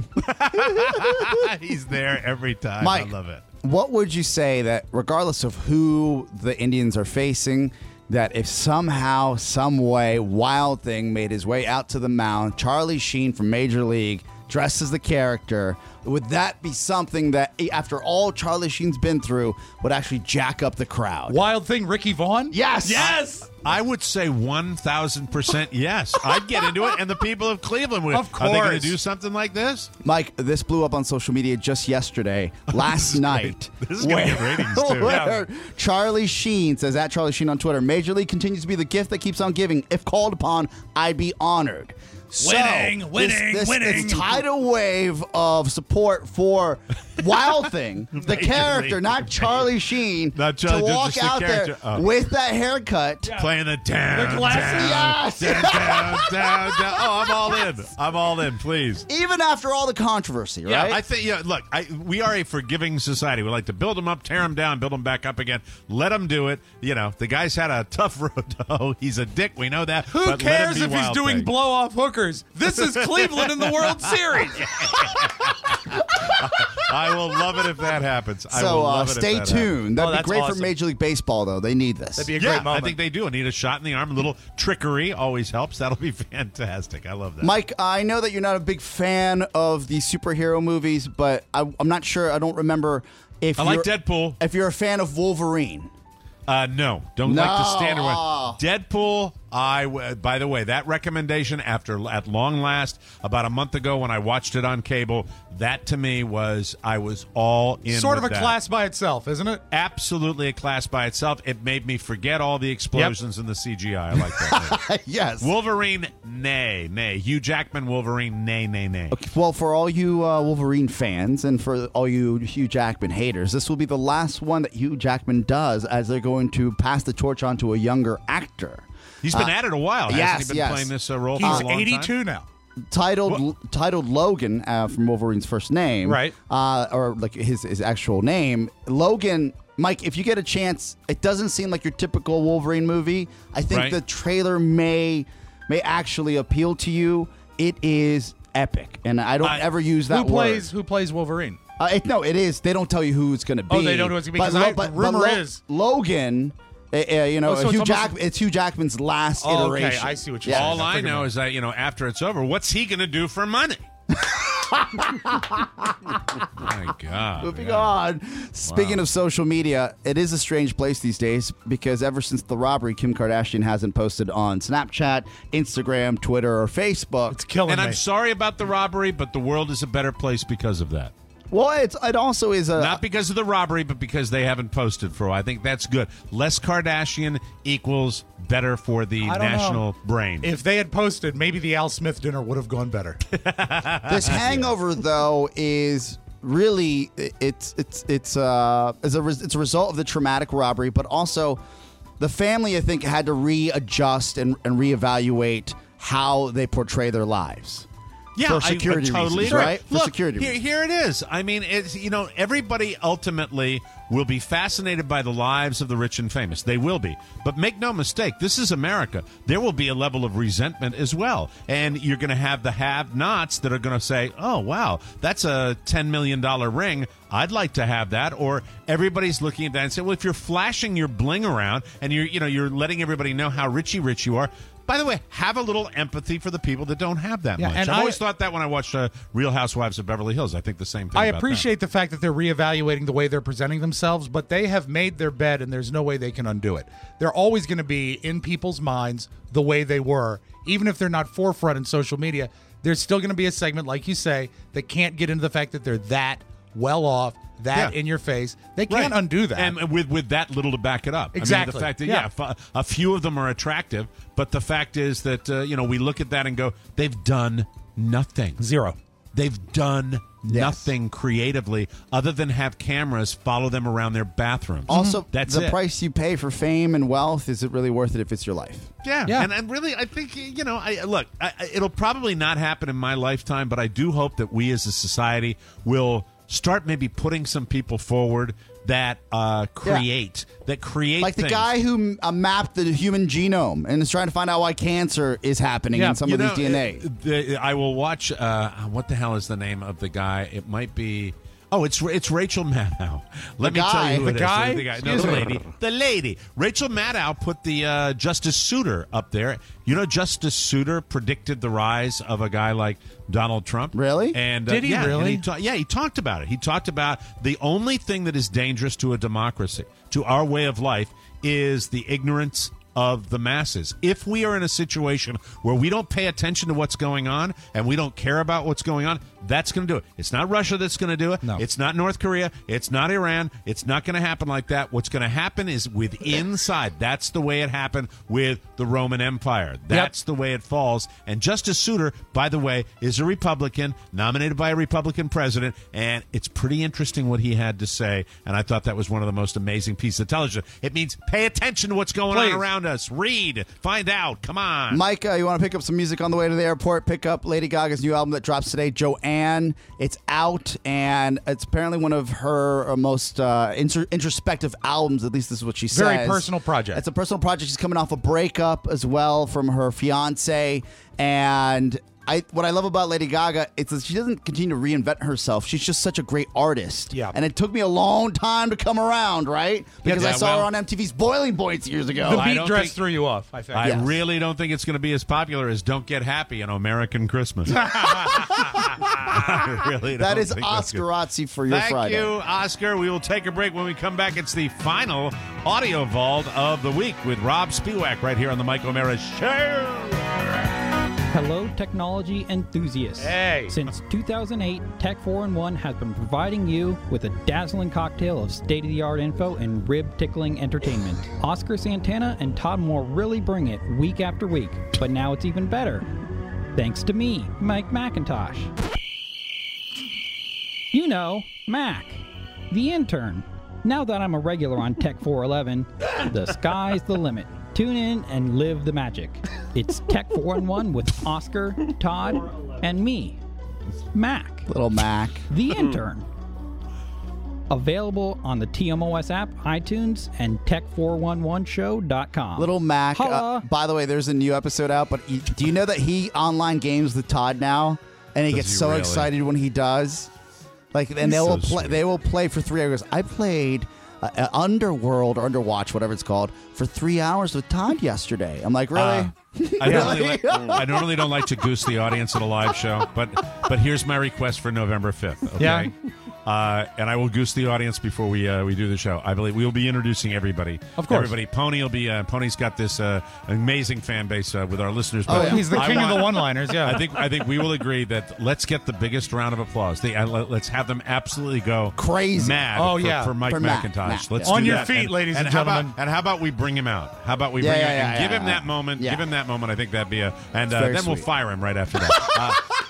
He's there every time. Mike, I love it. What would you say that regardless of who the Indians are facing, that if somehow, some way, Wild Thing made his way out to the mound, Charlie Sheen from Major League, dressed as the character, would that be something that, after all Charlie Sheen's been through, would actually jack up the crowd? Wild Thing, Ricky Vaughn? Yes! Yes! I would say one thousand percent yes. I'd get into it, and the people of Cleveland would. Of Are they going course. to do something like this? Mike, this blew up on social media just yesterday, last night. This is going to get ratings, too. where Charlie Sheen says, at Charlie Sheen on Twitter, Major League continues to be the gift that keeps on giving. If called upon, I'd be honored. Winning, so, winning, this, this, winning. This tidal wave of support for Wild Thing, the Major character, League. not Charlie Sheen, Not Charlie, to just- walk just the out there character. Oh. with that haircut. Playing the down, The glasses? down, Yes. down, down, down. Oh, I'm all in. I'm all in, please. Even after all the controversy, Yeah, right? I think. Yeah, look, I, we are a forgiving society. We like to build them up, tear them down, build them back up again. Let them do it. You know, the guy's had a tough road. Oh, he's a dick. We know that. Who but let him cares be if he's Wild doing Thing. blow-off hookers? This is Cleveland in the World Series. I will love it if that happens. I so will uh, love it if stay that happens. tuned. That'd Oh, be that's great for awesome. Major League Baseball, though. They need this. That'd be a Yeah, great moment. I think they do. Need a shot in the arm. A little trickery always helps. That'll be fantastic. I love that. Mike, I know that you're not a big fan of the superhero movies, but I, I'm not sure. I don't remember if I like you're, Deadpool. if you're a fan of Wolverine. Uh, no, don't No. like the standard one. Deadpool. I. w- By the way, that recommendation after at long last about a month ago when I watched it on cable, that to me was I was all in. Sort of a with that. class by itself, isn't it? Absolutely a class by itself. It made me forget all the explosions and the C G I. I like that. Yes. Wolverine, nay, nay. Hugh Jackman, Wolverine, nay, nay, nay. Okay, well, for all you uh, Wolverine fans and for all you Hugh Jackman haters, this will be the last one that Hugh Jackman does as they're going to pass the torch on to a younger actor. He's been Uh, at it a while. Hasn't yes, he been yes. playing this uh, role for He's a long eighty-two time? now. Titled titled Logan uh, from Wolverine's first name, Right. Uh, or like his his actual name, Logan. Mike, if you get a chance, it doesn't seem like your typical Wolverine movie. I think Right. the trailer may may actually appeal to you. It is epic, and I don't I- ever use that Who word. plays Who plays Wolverine? Uh, it, no, it is. They don't tell you who it's going to be. Oh, they don't know who it's gonna be, But 'cause Lo- I- but- the rumor but Lo- is- Logan. Uh, uh, you know, Oh, so it's Hugh almost- Jack. It's Hugh Jackman's last Oh, okay, iteration. I see what you're Yeah. saying. All I figured know out. is that, you know, after it's over, what's he going to do for money? My God. Moving yeah. on. Speaking Wow. of social media, it is a strange place these days because ever since the robbery, Kim Kardashian hasn't posted on Snapchat, Instagram, Twitter, or Facebook. It's killing And me. I'm sorry about the robbery, but the world is a better place because of that. Well, it's it also is a Not because of the robbery, but because they haven't posted for a while. I think that's good. Less Kardashian equals better for the I don't national know. brain. If they had posted, maybe the Al Smith dinner would have gone better. this hangover though is really it's it's it's uh as a res- it's a result of the traumatic robbery, but also the family I think had to readjust and, and reevaluate how they portray their lives. Yeah, for security I, I totally reasons, agree. right? For Look, security here, reasons. here it is. I mean, it's you know, everybody ultimately will be fascinated by the lives of the rich and famous. They will be. But make no mistake, this is America. There will be a level of resentment as well. And you're going to have the have-nots that are going to say, oh, wow, that's a ten million dollars ring. I'd like to have that. Or everybody's looking at that and say, well, if you're flashing your bling around and you're, you know, you're letting everybody know how richy rich you are, by the way, have a little empathy for the people that don't have that Yeah, much. and I've I- always thought that when I watched uh, Real Housewives of Beverly Hills. I think the same thing I about appreciate the fact that they're reevaluating the way they're presenting themselves, but they have made their bed and there's no way they can undo it. They're always going to be in people's minds the way they were. Even if they're not forefront in social media, there's still going to be a segment, like you say, that can't get into the fact that they're that well off, that Yeah. in your face. They can't Right. undo that. And with with that little to back it up. I mean, Exactly. the fact that, Yeah. yeah, f- a few of them are attractive, but the fact is that, uh, you know, we look at that and go, they've done nothing. Zero. They've done nothing creatively other than have cameras follow them around their bathrooms. Also, That's the it. price you pay for fame and wealth, is it really worth it if it's your life? Yeah, Yeah. And, and really, I think, you know, I look, I, I- it'll probably not happen in my lifetime, but I do hope that we as a society will start maybe putting some people forward that uh, create, that create Like the things. guy who uh, mapped the human genome and is trying to find out why cancer is happening in some you of know, these D N A. uh, the- I will watch. Uh, what the hell is the name of the guy? It might be. Oh, it's it's Rachel Maddow. Let The me tell guy? you who The it is. guy? The guy. No, Excuse the me. lady. The lady. Rachel Maddow put the uh, Justice Souter up there. You know, Justice Souter predicted the rise of a guy like Donald Trump. Really? And uh, Did he yeah, and really? he ta- yeah, he talked about it. He talked about the only thing that is dangerous to a democracy, to our way of life, is the ignorance of the masses. If we are in a situation where we don't pay attention to what's going on and we don't care about what's going on, that's going to do it. It's not Russia that's going to do it. No. It's not North Korea. It's not Iran. It's not going to happen like that. What's going to happen is with inside. That's the way it happened with the Roman Empire. That's the way it falls. And Justice Souter, by the way, is a Republican, nominated by a Republican president, and it's pretty interesting what he had to say, and I thought that was one of the most amazing pieces of television. It means pay attention to what's going Please. on around us. Read. Find out. Come on. Mike, uh, you want to pick up some music on the way to the airport? Pick up Lady Gaga's new album that drops today, Joanne. It's out, and it's apparently one of her uh, most uh, inter- introspective albums. At least this is what she says. Very personal project. It's a personal project. She's coming off a breakup as well from her fiance, and I what I love about Lady Gaga is that she doesn't continue to reinvent herself. She's just such a great artist. Yeah. And it took me a long time to come around, right? Because Yeah, I saw well- her on M T V's Boiling Points years ago. the I beat don't dress think- threw you off, I think. I Yes. really don't think it's going to be as popular as Don't Get Happy on American Christmas. I really That don't is think that's Oscar good. Razzi for your Thank Friday. you, Oscar. We will take a break. When we come back, it's the final audio vault of the week with Rob Spiewak right here on the Mike O'Mara Show. Hello, technology enthusiasts. Hey. Since two thousand eight, Tech four in one has been providing you with a dazzling cocktail of state-of-the-art info and rib-tickling entertainment. Oscar Santana and Todd Moore really bring it week after week, but now it's even better. Thanks to me, Mike McIntosh. You know, Mac, the intern. Now that I'm a regular on Tech four eleven, the sky's the limit. Tune in and live the magic. It's Tech four in one with Oscar, Todd, and me, Mac. Little Mac. The intern. Available on the T M O S app, iTunes, and tech four one one show dot com. Little Mac. Uh, Holla. by the way, there's a new episode out, but he, do you know that he online games with Todd now? And he Does gets he so really? excited when he does. Like, and He's they will so play. sweet. They will play for three hours. I played uh, uh, Underworld or Underwatch, whatever it's called, for three hours with Todd yesterday. I'm like, really? Uh, I, normally like, I normally don't like to goose the audience at a live show, but but here's my request for November fifth. Okay? Yeah. Uh, and I will goose the audience before we uh, we do the show. I believe we will be introducing everybody. Of course. everybody. Pony will be. Uh, Pony's got this uh, amazing fan base uh, with our listeners. Oh, but he's the I king of want- the one-liners, yeah. I think I think we will agree that let's get the biggest round of applause. They, uh, let- let's have them absolutely go Crazy. mad. Oh, for, yeah. for Mike For Mac, McIntosh. Mac, Let's yeah. On do your that. feet, and, ladies and how about- gentlemen. and how about we bring him out? How about we Yeah, bring yeah, him yeah, and give yeah, him yeah. that moment? Yeah. Give him that moment. I think that'd be a and It's uh, very then we'll sweet. fire him right after that. Uh,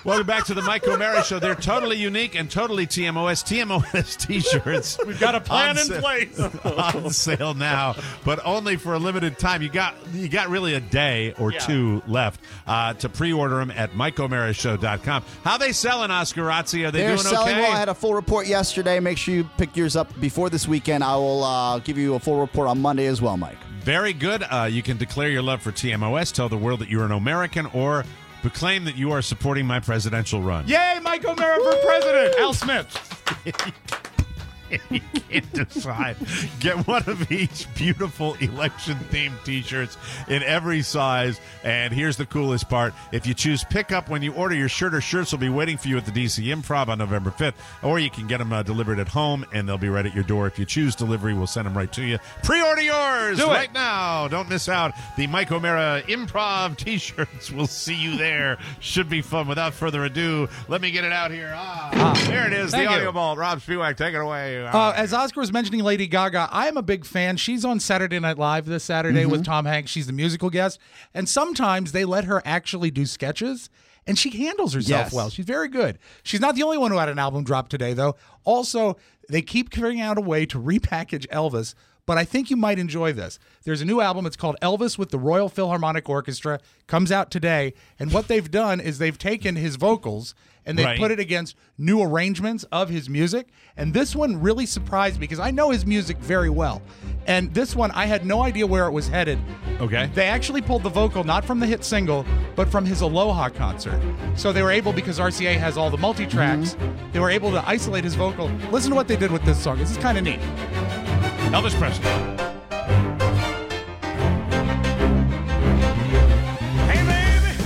Welcome back to the Mike O'Mara Show. They're totally unique and totally T M O S. T M O S T-shirts. We've got a plan on in sa- place. on sale now, but only for a limited time. You got you got really a day or Yeah. two left uh, to pre-order them at Mike O'Mara Show dot com. How they selling, Oscar Razzi? Are they They're doing selling okay? well. I had a full report yesterday. Make sure you pick yours up before this weekend. I will uh, give you a full report on Monday as well, Mike. Very good. Uh, you can declare your love for T M O S, tell the world that you're an American, or proclaim that you are supporting my presidential run. Yay, Mike O'Mara for president. Al Smith. You can't decide. Get one of each beautiful election-themed T-shirts in every size. And here's the coolest part. If you choose pickup when you order your shirt, or shirts will be waiting for you at the D C Improv on November fifth. Or you can get them uh, delivered at home, and they'll be right at your door. If you choose delivery, we'll send them right to you. Pre-order yours Do it. right now. Don't miss out. The Mike O'Mara Improv T-shirts. We'll see you there. Should be fun. Without further ado, let me get it out here. Ah, Ah, there it is. The thank you. audio ball. Rob Spiewak, take it away. Uh, as Oscar was mentioning Lady Gaga, I am a big fan. She's on Saturday Night Live this Saturday Mhm. with Tom Hanks. She's the musical guest. And sometimes they let her actually do sketches, and she handles herself Yes. well. She's very good. She's not the only one who had an album drop today, though. Also, they keep figuring out a way to repackage Elvis, but I think you might enjoy this. There's a new album. It's called Elvis with the Royal Philharmonic Orchestra. Comes out today. And what they've done is they've taken his vocals and they Right. put it against new arrangements of his music. And this one really surprised me because I know his music very well. And this one, I had no idea where it was headed. Okay. They actually pulled the vocal not from the hit single, but from his Aloha concert. So they were able, because R C A has all the multi-tracks, they were able to isolate his vocal. Listen to what they did with this song. This is kind of neat. Elvis Presley. Hey, baby,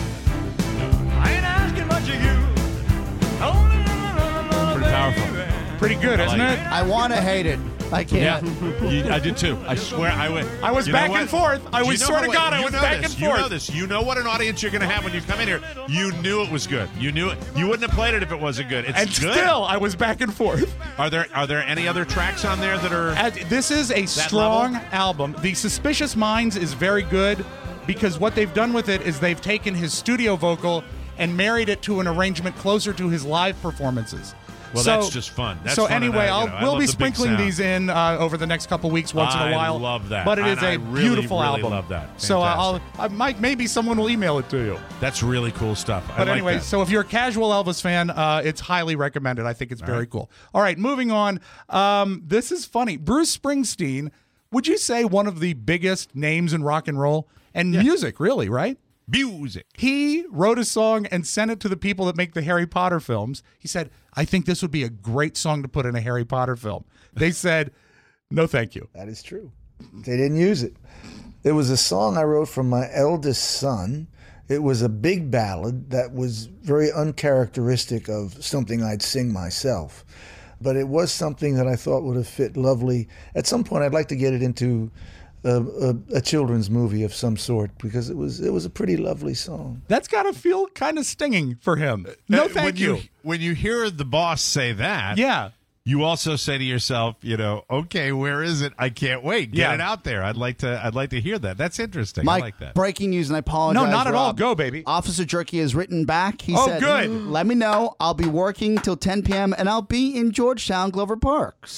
I ain't asking much of you. Oh, no, no, no, no, no, Pretty powerful. Pretty good, I isn't like it? I want to hate it. I Yeah, can't. you, I did too. I swear I went. I was You know back what? and forth. I You was, know swear to what? God, I You was know back this. and You know forth. this. You know what an audience you're going to have when you come in here. You knew it was good. You knew it. You wouldn't have played it if it wasn't good. It's And good. still, I was back and forth. Are there are there any other tracks on there that are? As- this is a strong level? album. The Suspicious Minds is very good because what they've done with it is they've taken his studio vocal and married it to an arrangement closer to his live performances. Well, So- that's just fun. That's so fun, and anyway, I- you I'll, know, I we'll love be the big sprinkling sound. these in uh, over the next couple weeks, once in I a while. love that. But it And is I a really, beautiful really album. love that. So uh, I'll, Fantastic. I might maybe someone will email it to you. That's really cool stuff. I But like anyway, that. so if you're a casual Elvis fan, uh, it's highly recommended. I think it's very right. cool. All right, moving on. Um, this is funny. Bruce Springsteen, would you say one of the biggest names in rock and roll and music, really, right? Music. He wrote a song and sent it to the people that make the Harry Potter films. He said, I think this would be a great song to put in a Harry Potter film. They said, no, thank you. That is true. They didn't use it. It was a song I wrote for my eldest son. It was a big ballad that was very uncharacteristic of something I'd sing myself. But it was something that I thought would have fit lovely. At some point, I'd like to get it into a, a, a children's movie of some sort because it was it was a pretty lovely song. That's got to feel kind of stinging for him. No, Uh, thank when you. When you hear the boss say that, Yeah. you also say to yourself, you know, okay, where is it? I can't wait. Get Yeah. it out there. I'd like to. I'd like to hear that. That's interesting. Mike, I like that. breaking news, and I apologize. No, not at all. Rob. Go, baby. Officer Jerky has written back. He Oh, said, good. Let me know. I'll be working till ten p.m. and I'll be in Georgetown, Glover Park.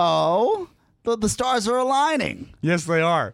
So the, the stars are aligning. Yes, they are.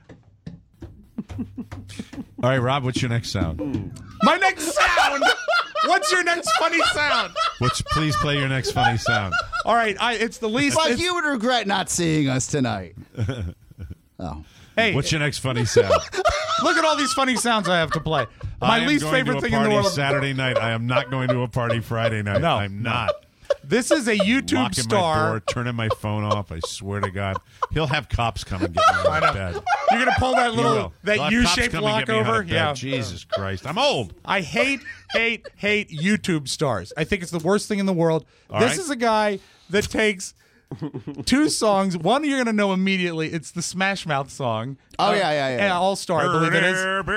All right, Rob, what's your next sound? My next sound. What's your next funny sound? What's please play your next funny sound? All right, I, it's the least. But it's- you would regret not seeing us tonight. Oh. Hey, What's your next funny sound? look at all these funny sounds I have to play. My I am least going favorite to a thing in the party world. Saturday night. I am not going to a party Friday night. No, I'm no. not. This is a YouTube Locking star. my door, turning my phone off. I swear to God, he'll have cops come and get me out of bed. You're gonna pull that He little will. that He'll have cops U-shaped come and lock get me out of over. bed. Yeah. Jesus Christ, I'm old. I hate, hate, hate YouTube stars. I think it's the worst thing in the world. All this right. is a guy that takes two songs. One you're gonna know immediately. It's the Smash Mouth song. Oh, yeah, yeah, yeah. All Star, I believe it is.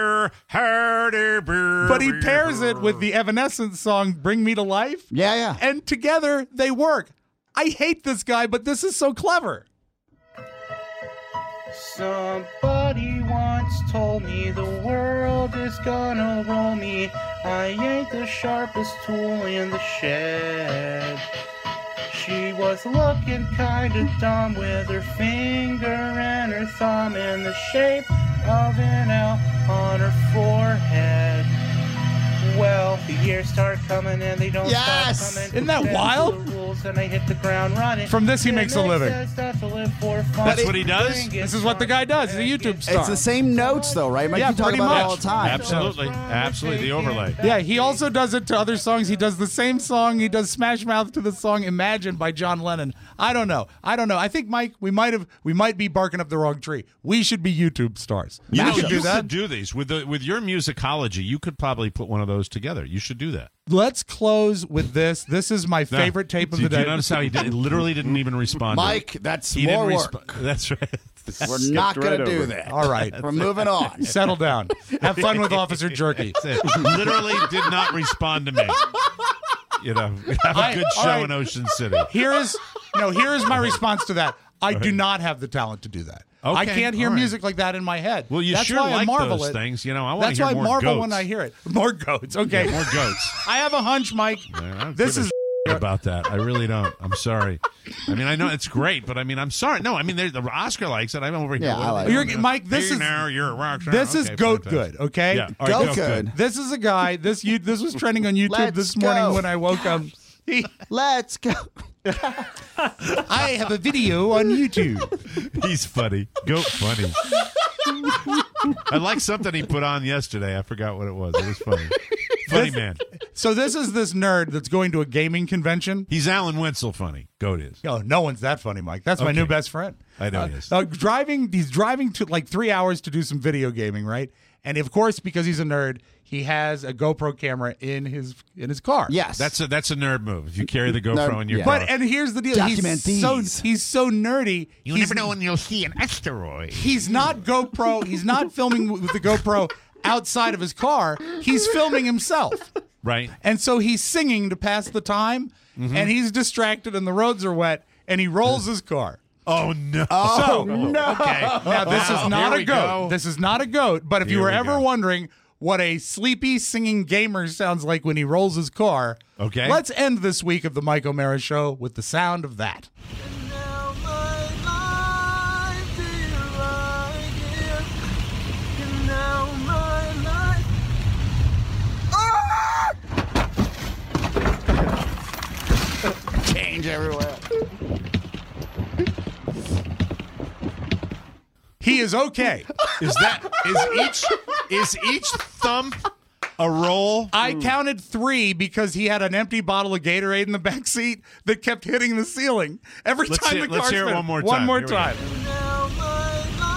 But he pairs it with the Evanescence song "Bring Me to Life." Yeah, yeah. And together they work. I hate this guy, but this is so clever. Somebody once told me the world is gonna roll me. I ain't the sharpest tool in the shed. She was looking kinda dumb with her finger and her thumb in the shape of an L on her forehead. Well, the years start coming and they don't Yes! stop coming. Isn't that Bend wild? the rules and I hit the ground running. From this, he It makes a living. sense not to live for fun. That's what he does? This is what the guy does. He's a YouTube star. It's the same notes, though, right? Mike, Yeah, you talk pretty about it much. all the time. Absolutely. Absolutely. The overlay. Yeah, he also does it to other songs. He does the same song. He does Smash Mouth to the song Imagine by John Lennon. I don't know. I don't know. I think, Mike, we might have we might be barking up the wrong tree. We should be YouTube stars. You, We know, should you do that. could do these with the with your musicology. You could probably put one of those together. You should do that. Let's close with this. This is my No. favorite tape of Do- the do day. you notice how he did, literally didn't even respond? to Mike, it? that's He more didn't work. resp- That's right. We're not going to do that. All right. We're moving on. Settle down. Have fun with Officer Jerky. That's it. Literally did not respond to me. You know, have a I- good all show right. in Ocean City. Here is no. Here is my response to that. I do not have the talent to do that. I Okay, can't hear all right. music like that in my head. Well, you That's sure why I like marvel those it. things. You know, I wanna That's hear why I more marvel goats. when I hear it. More goats. Okay, Yeah, more goats. I have a hunch, Mike. I don't This give a is about that. I really don't. I'm sorry. I mean, I know it's great, but I mean, I'm sorry. No, I mean, there's- the Oscar likes it. I'm over here. Yeah, I like You're, it. Mike, this Hey, is now you're a rock star. this is Okay, goat fantastic. good. Okay, Yeah, all right, Goat goat good. This is a guy. This you. This was trending on YouTube Let's this morning go. when I woke up. He, Let's go. I have a video on YouTube. He's funny. Goat funny. I like something he put on yesterday. I forgot what it was. It was funny. Funny This- man. So this is this nerd that's going to a gaming convention. He's Alan Wenzel funny. Goat is. Oh, no one's that funny, Mike. That's my Okay. new best friend. I know Uh, he is. uh, driving, he's driving to like three hours to do some video gaming, right? And of course, because he's a nerd, he has a GoPro camera in his in his car. Yes. That's a that's a nerd move. If you carry the GoPro Nerd- in your yeah. car. But and here's the deal: Document he's so these. he's so nerdy. you he's, never know when you'll see an asteroid. He's not GoPro. He's not filming with the GoPro outside of his car. He's filming himself. Right. And so he's singing to pass the time, Mm-hmm. and he's distracted, and the roads are wet, and he rolls his car. Oh no. So, no. Okay. now this Wow. is not Here a we goat. go. This is not a goat. But if you Here were we ever go. wondering what a sleepy singing gamer sounds like when he rolls his car, Okay. let's end this week of the Mike O'Mara Show with the sound of that. Change everywhere. He is okay. Is that is each is each thump a roll? I counted three because he had an empty bottle of Gatorade in the back seat that kept hitting the ceiling every Let's time hear- the let's car hear it spin. one more One time. more Here we go. time.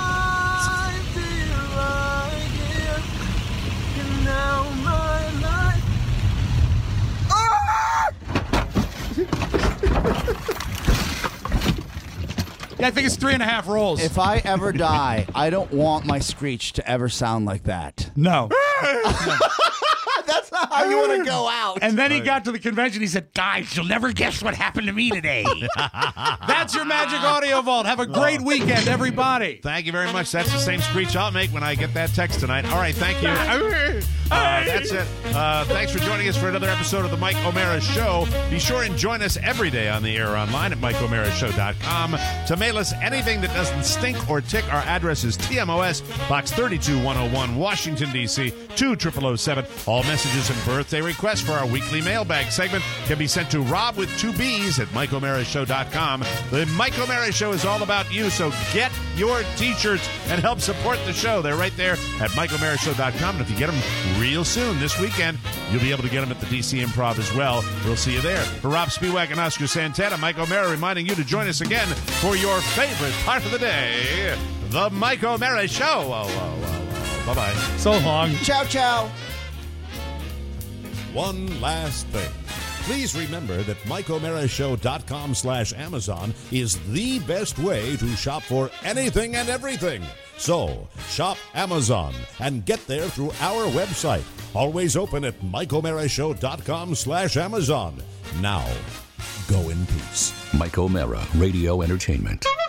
Yeah, I think it's three and a half rolls. If I ever die, I don't want my screech to ever sound like that. no. That's not how you want to go out. And then he got to the convention. He said, "Guys, you'll never guess what happened to me today." That's your Magic Audio Vault. Have a great weekend, everybody. Thank you very much. That's the same screech I'll make when I get that text tonight. All right, thank you. Uh, that's it. Uh, thanks for joining us for another episode of the Mike O'Mara Show. Be sure and join us every day on the air online at mike o'mara show dot com. To mail us anything that doesn't stink or tick, our address is T M O S, Box thirty-two one oh one, Washington, D C, two thousand oh seven. All messages and birthday requests for our weekly mailbag segment can be sent to Rob with two B's at mike o'mara show dot com. The Mike O'Mara Show is all about you, so get your t-shirts and help support the show. They're right there at mike o'mara show dot com. And if you get them real soon this weekend, you'll be able to get them at the D C Improv as well. We'll see you there. For Rob Spiewak and Oscar Santana, Mike O'Mara reminding you to join us again for your favorite part of the day, the Mike O'Mara Show. Whoa, whoa, whoa, whoa. Bye-bye. So long. Ciao, ciao. One last thing. Please remember that mike o'mara show dot com slash Amazon is the best way to shop for anything and everything. So, shop Amazon and get there through our website. Always open at mike o'mara show dot com slash Amazon. Now, go in peace. Mike O'Mara Radio Entertainment.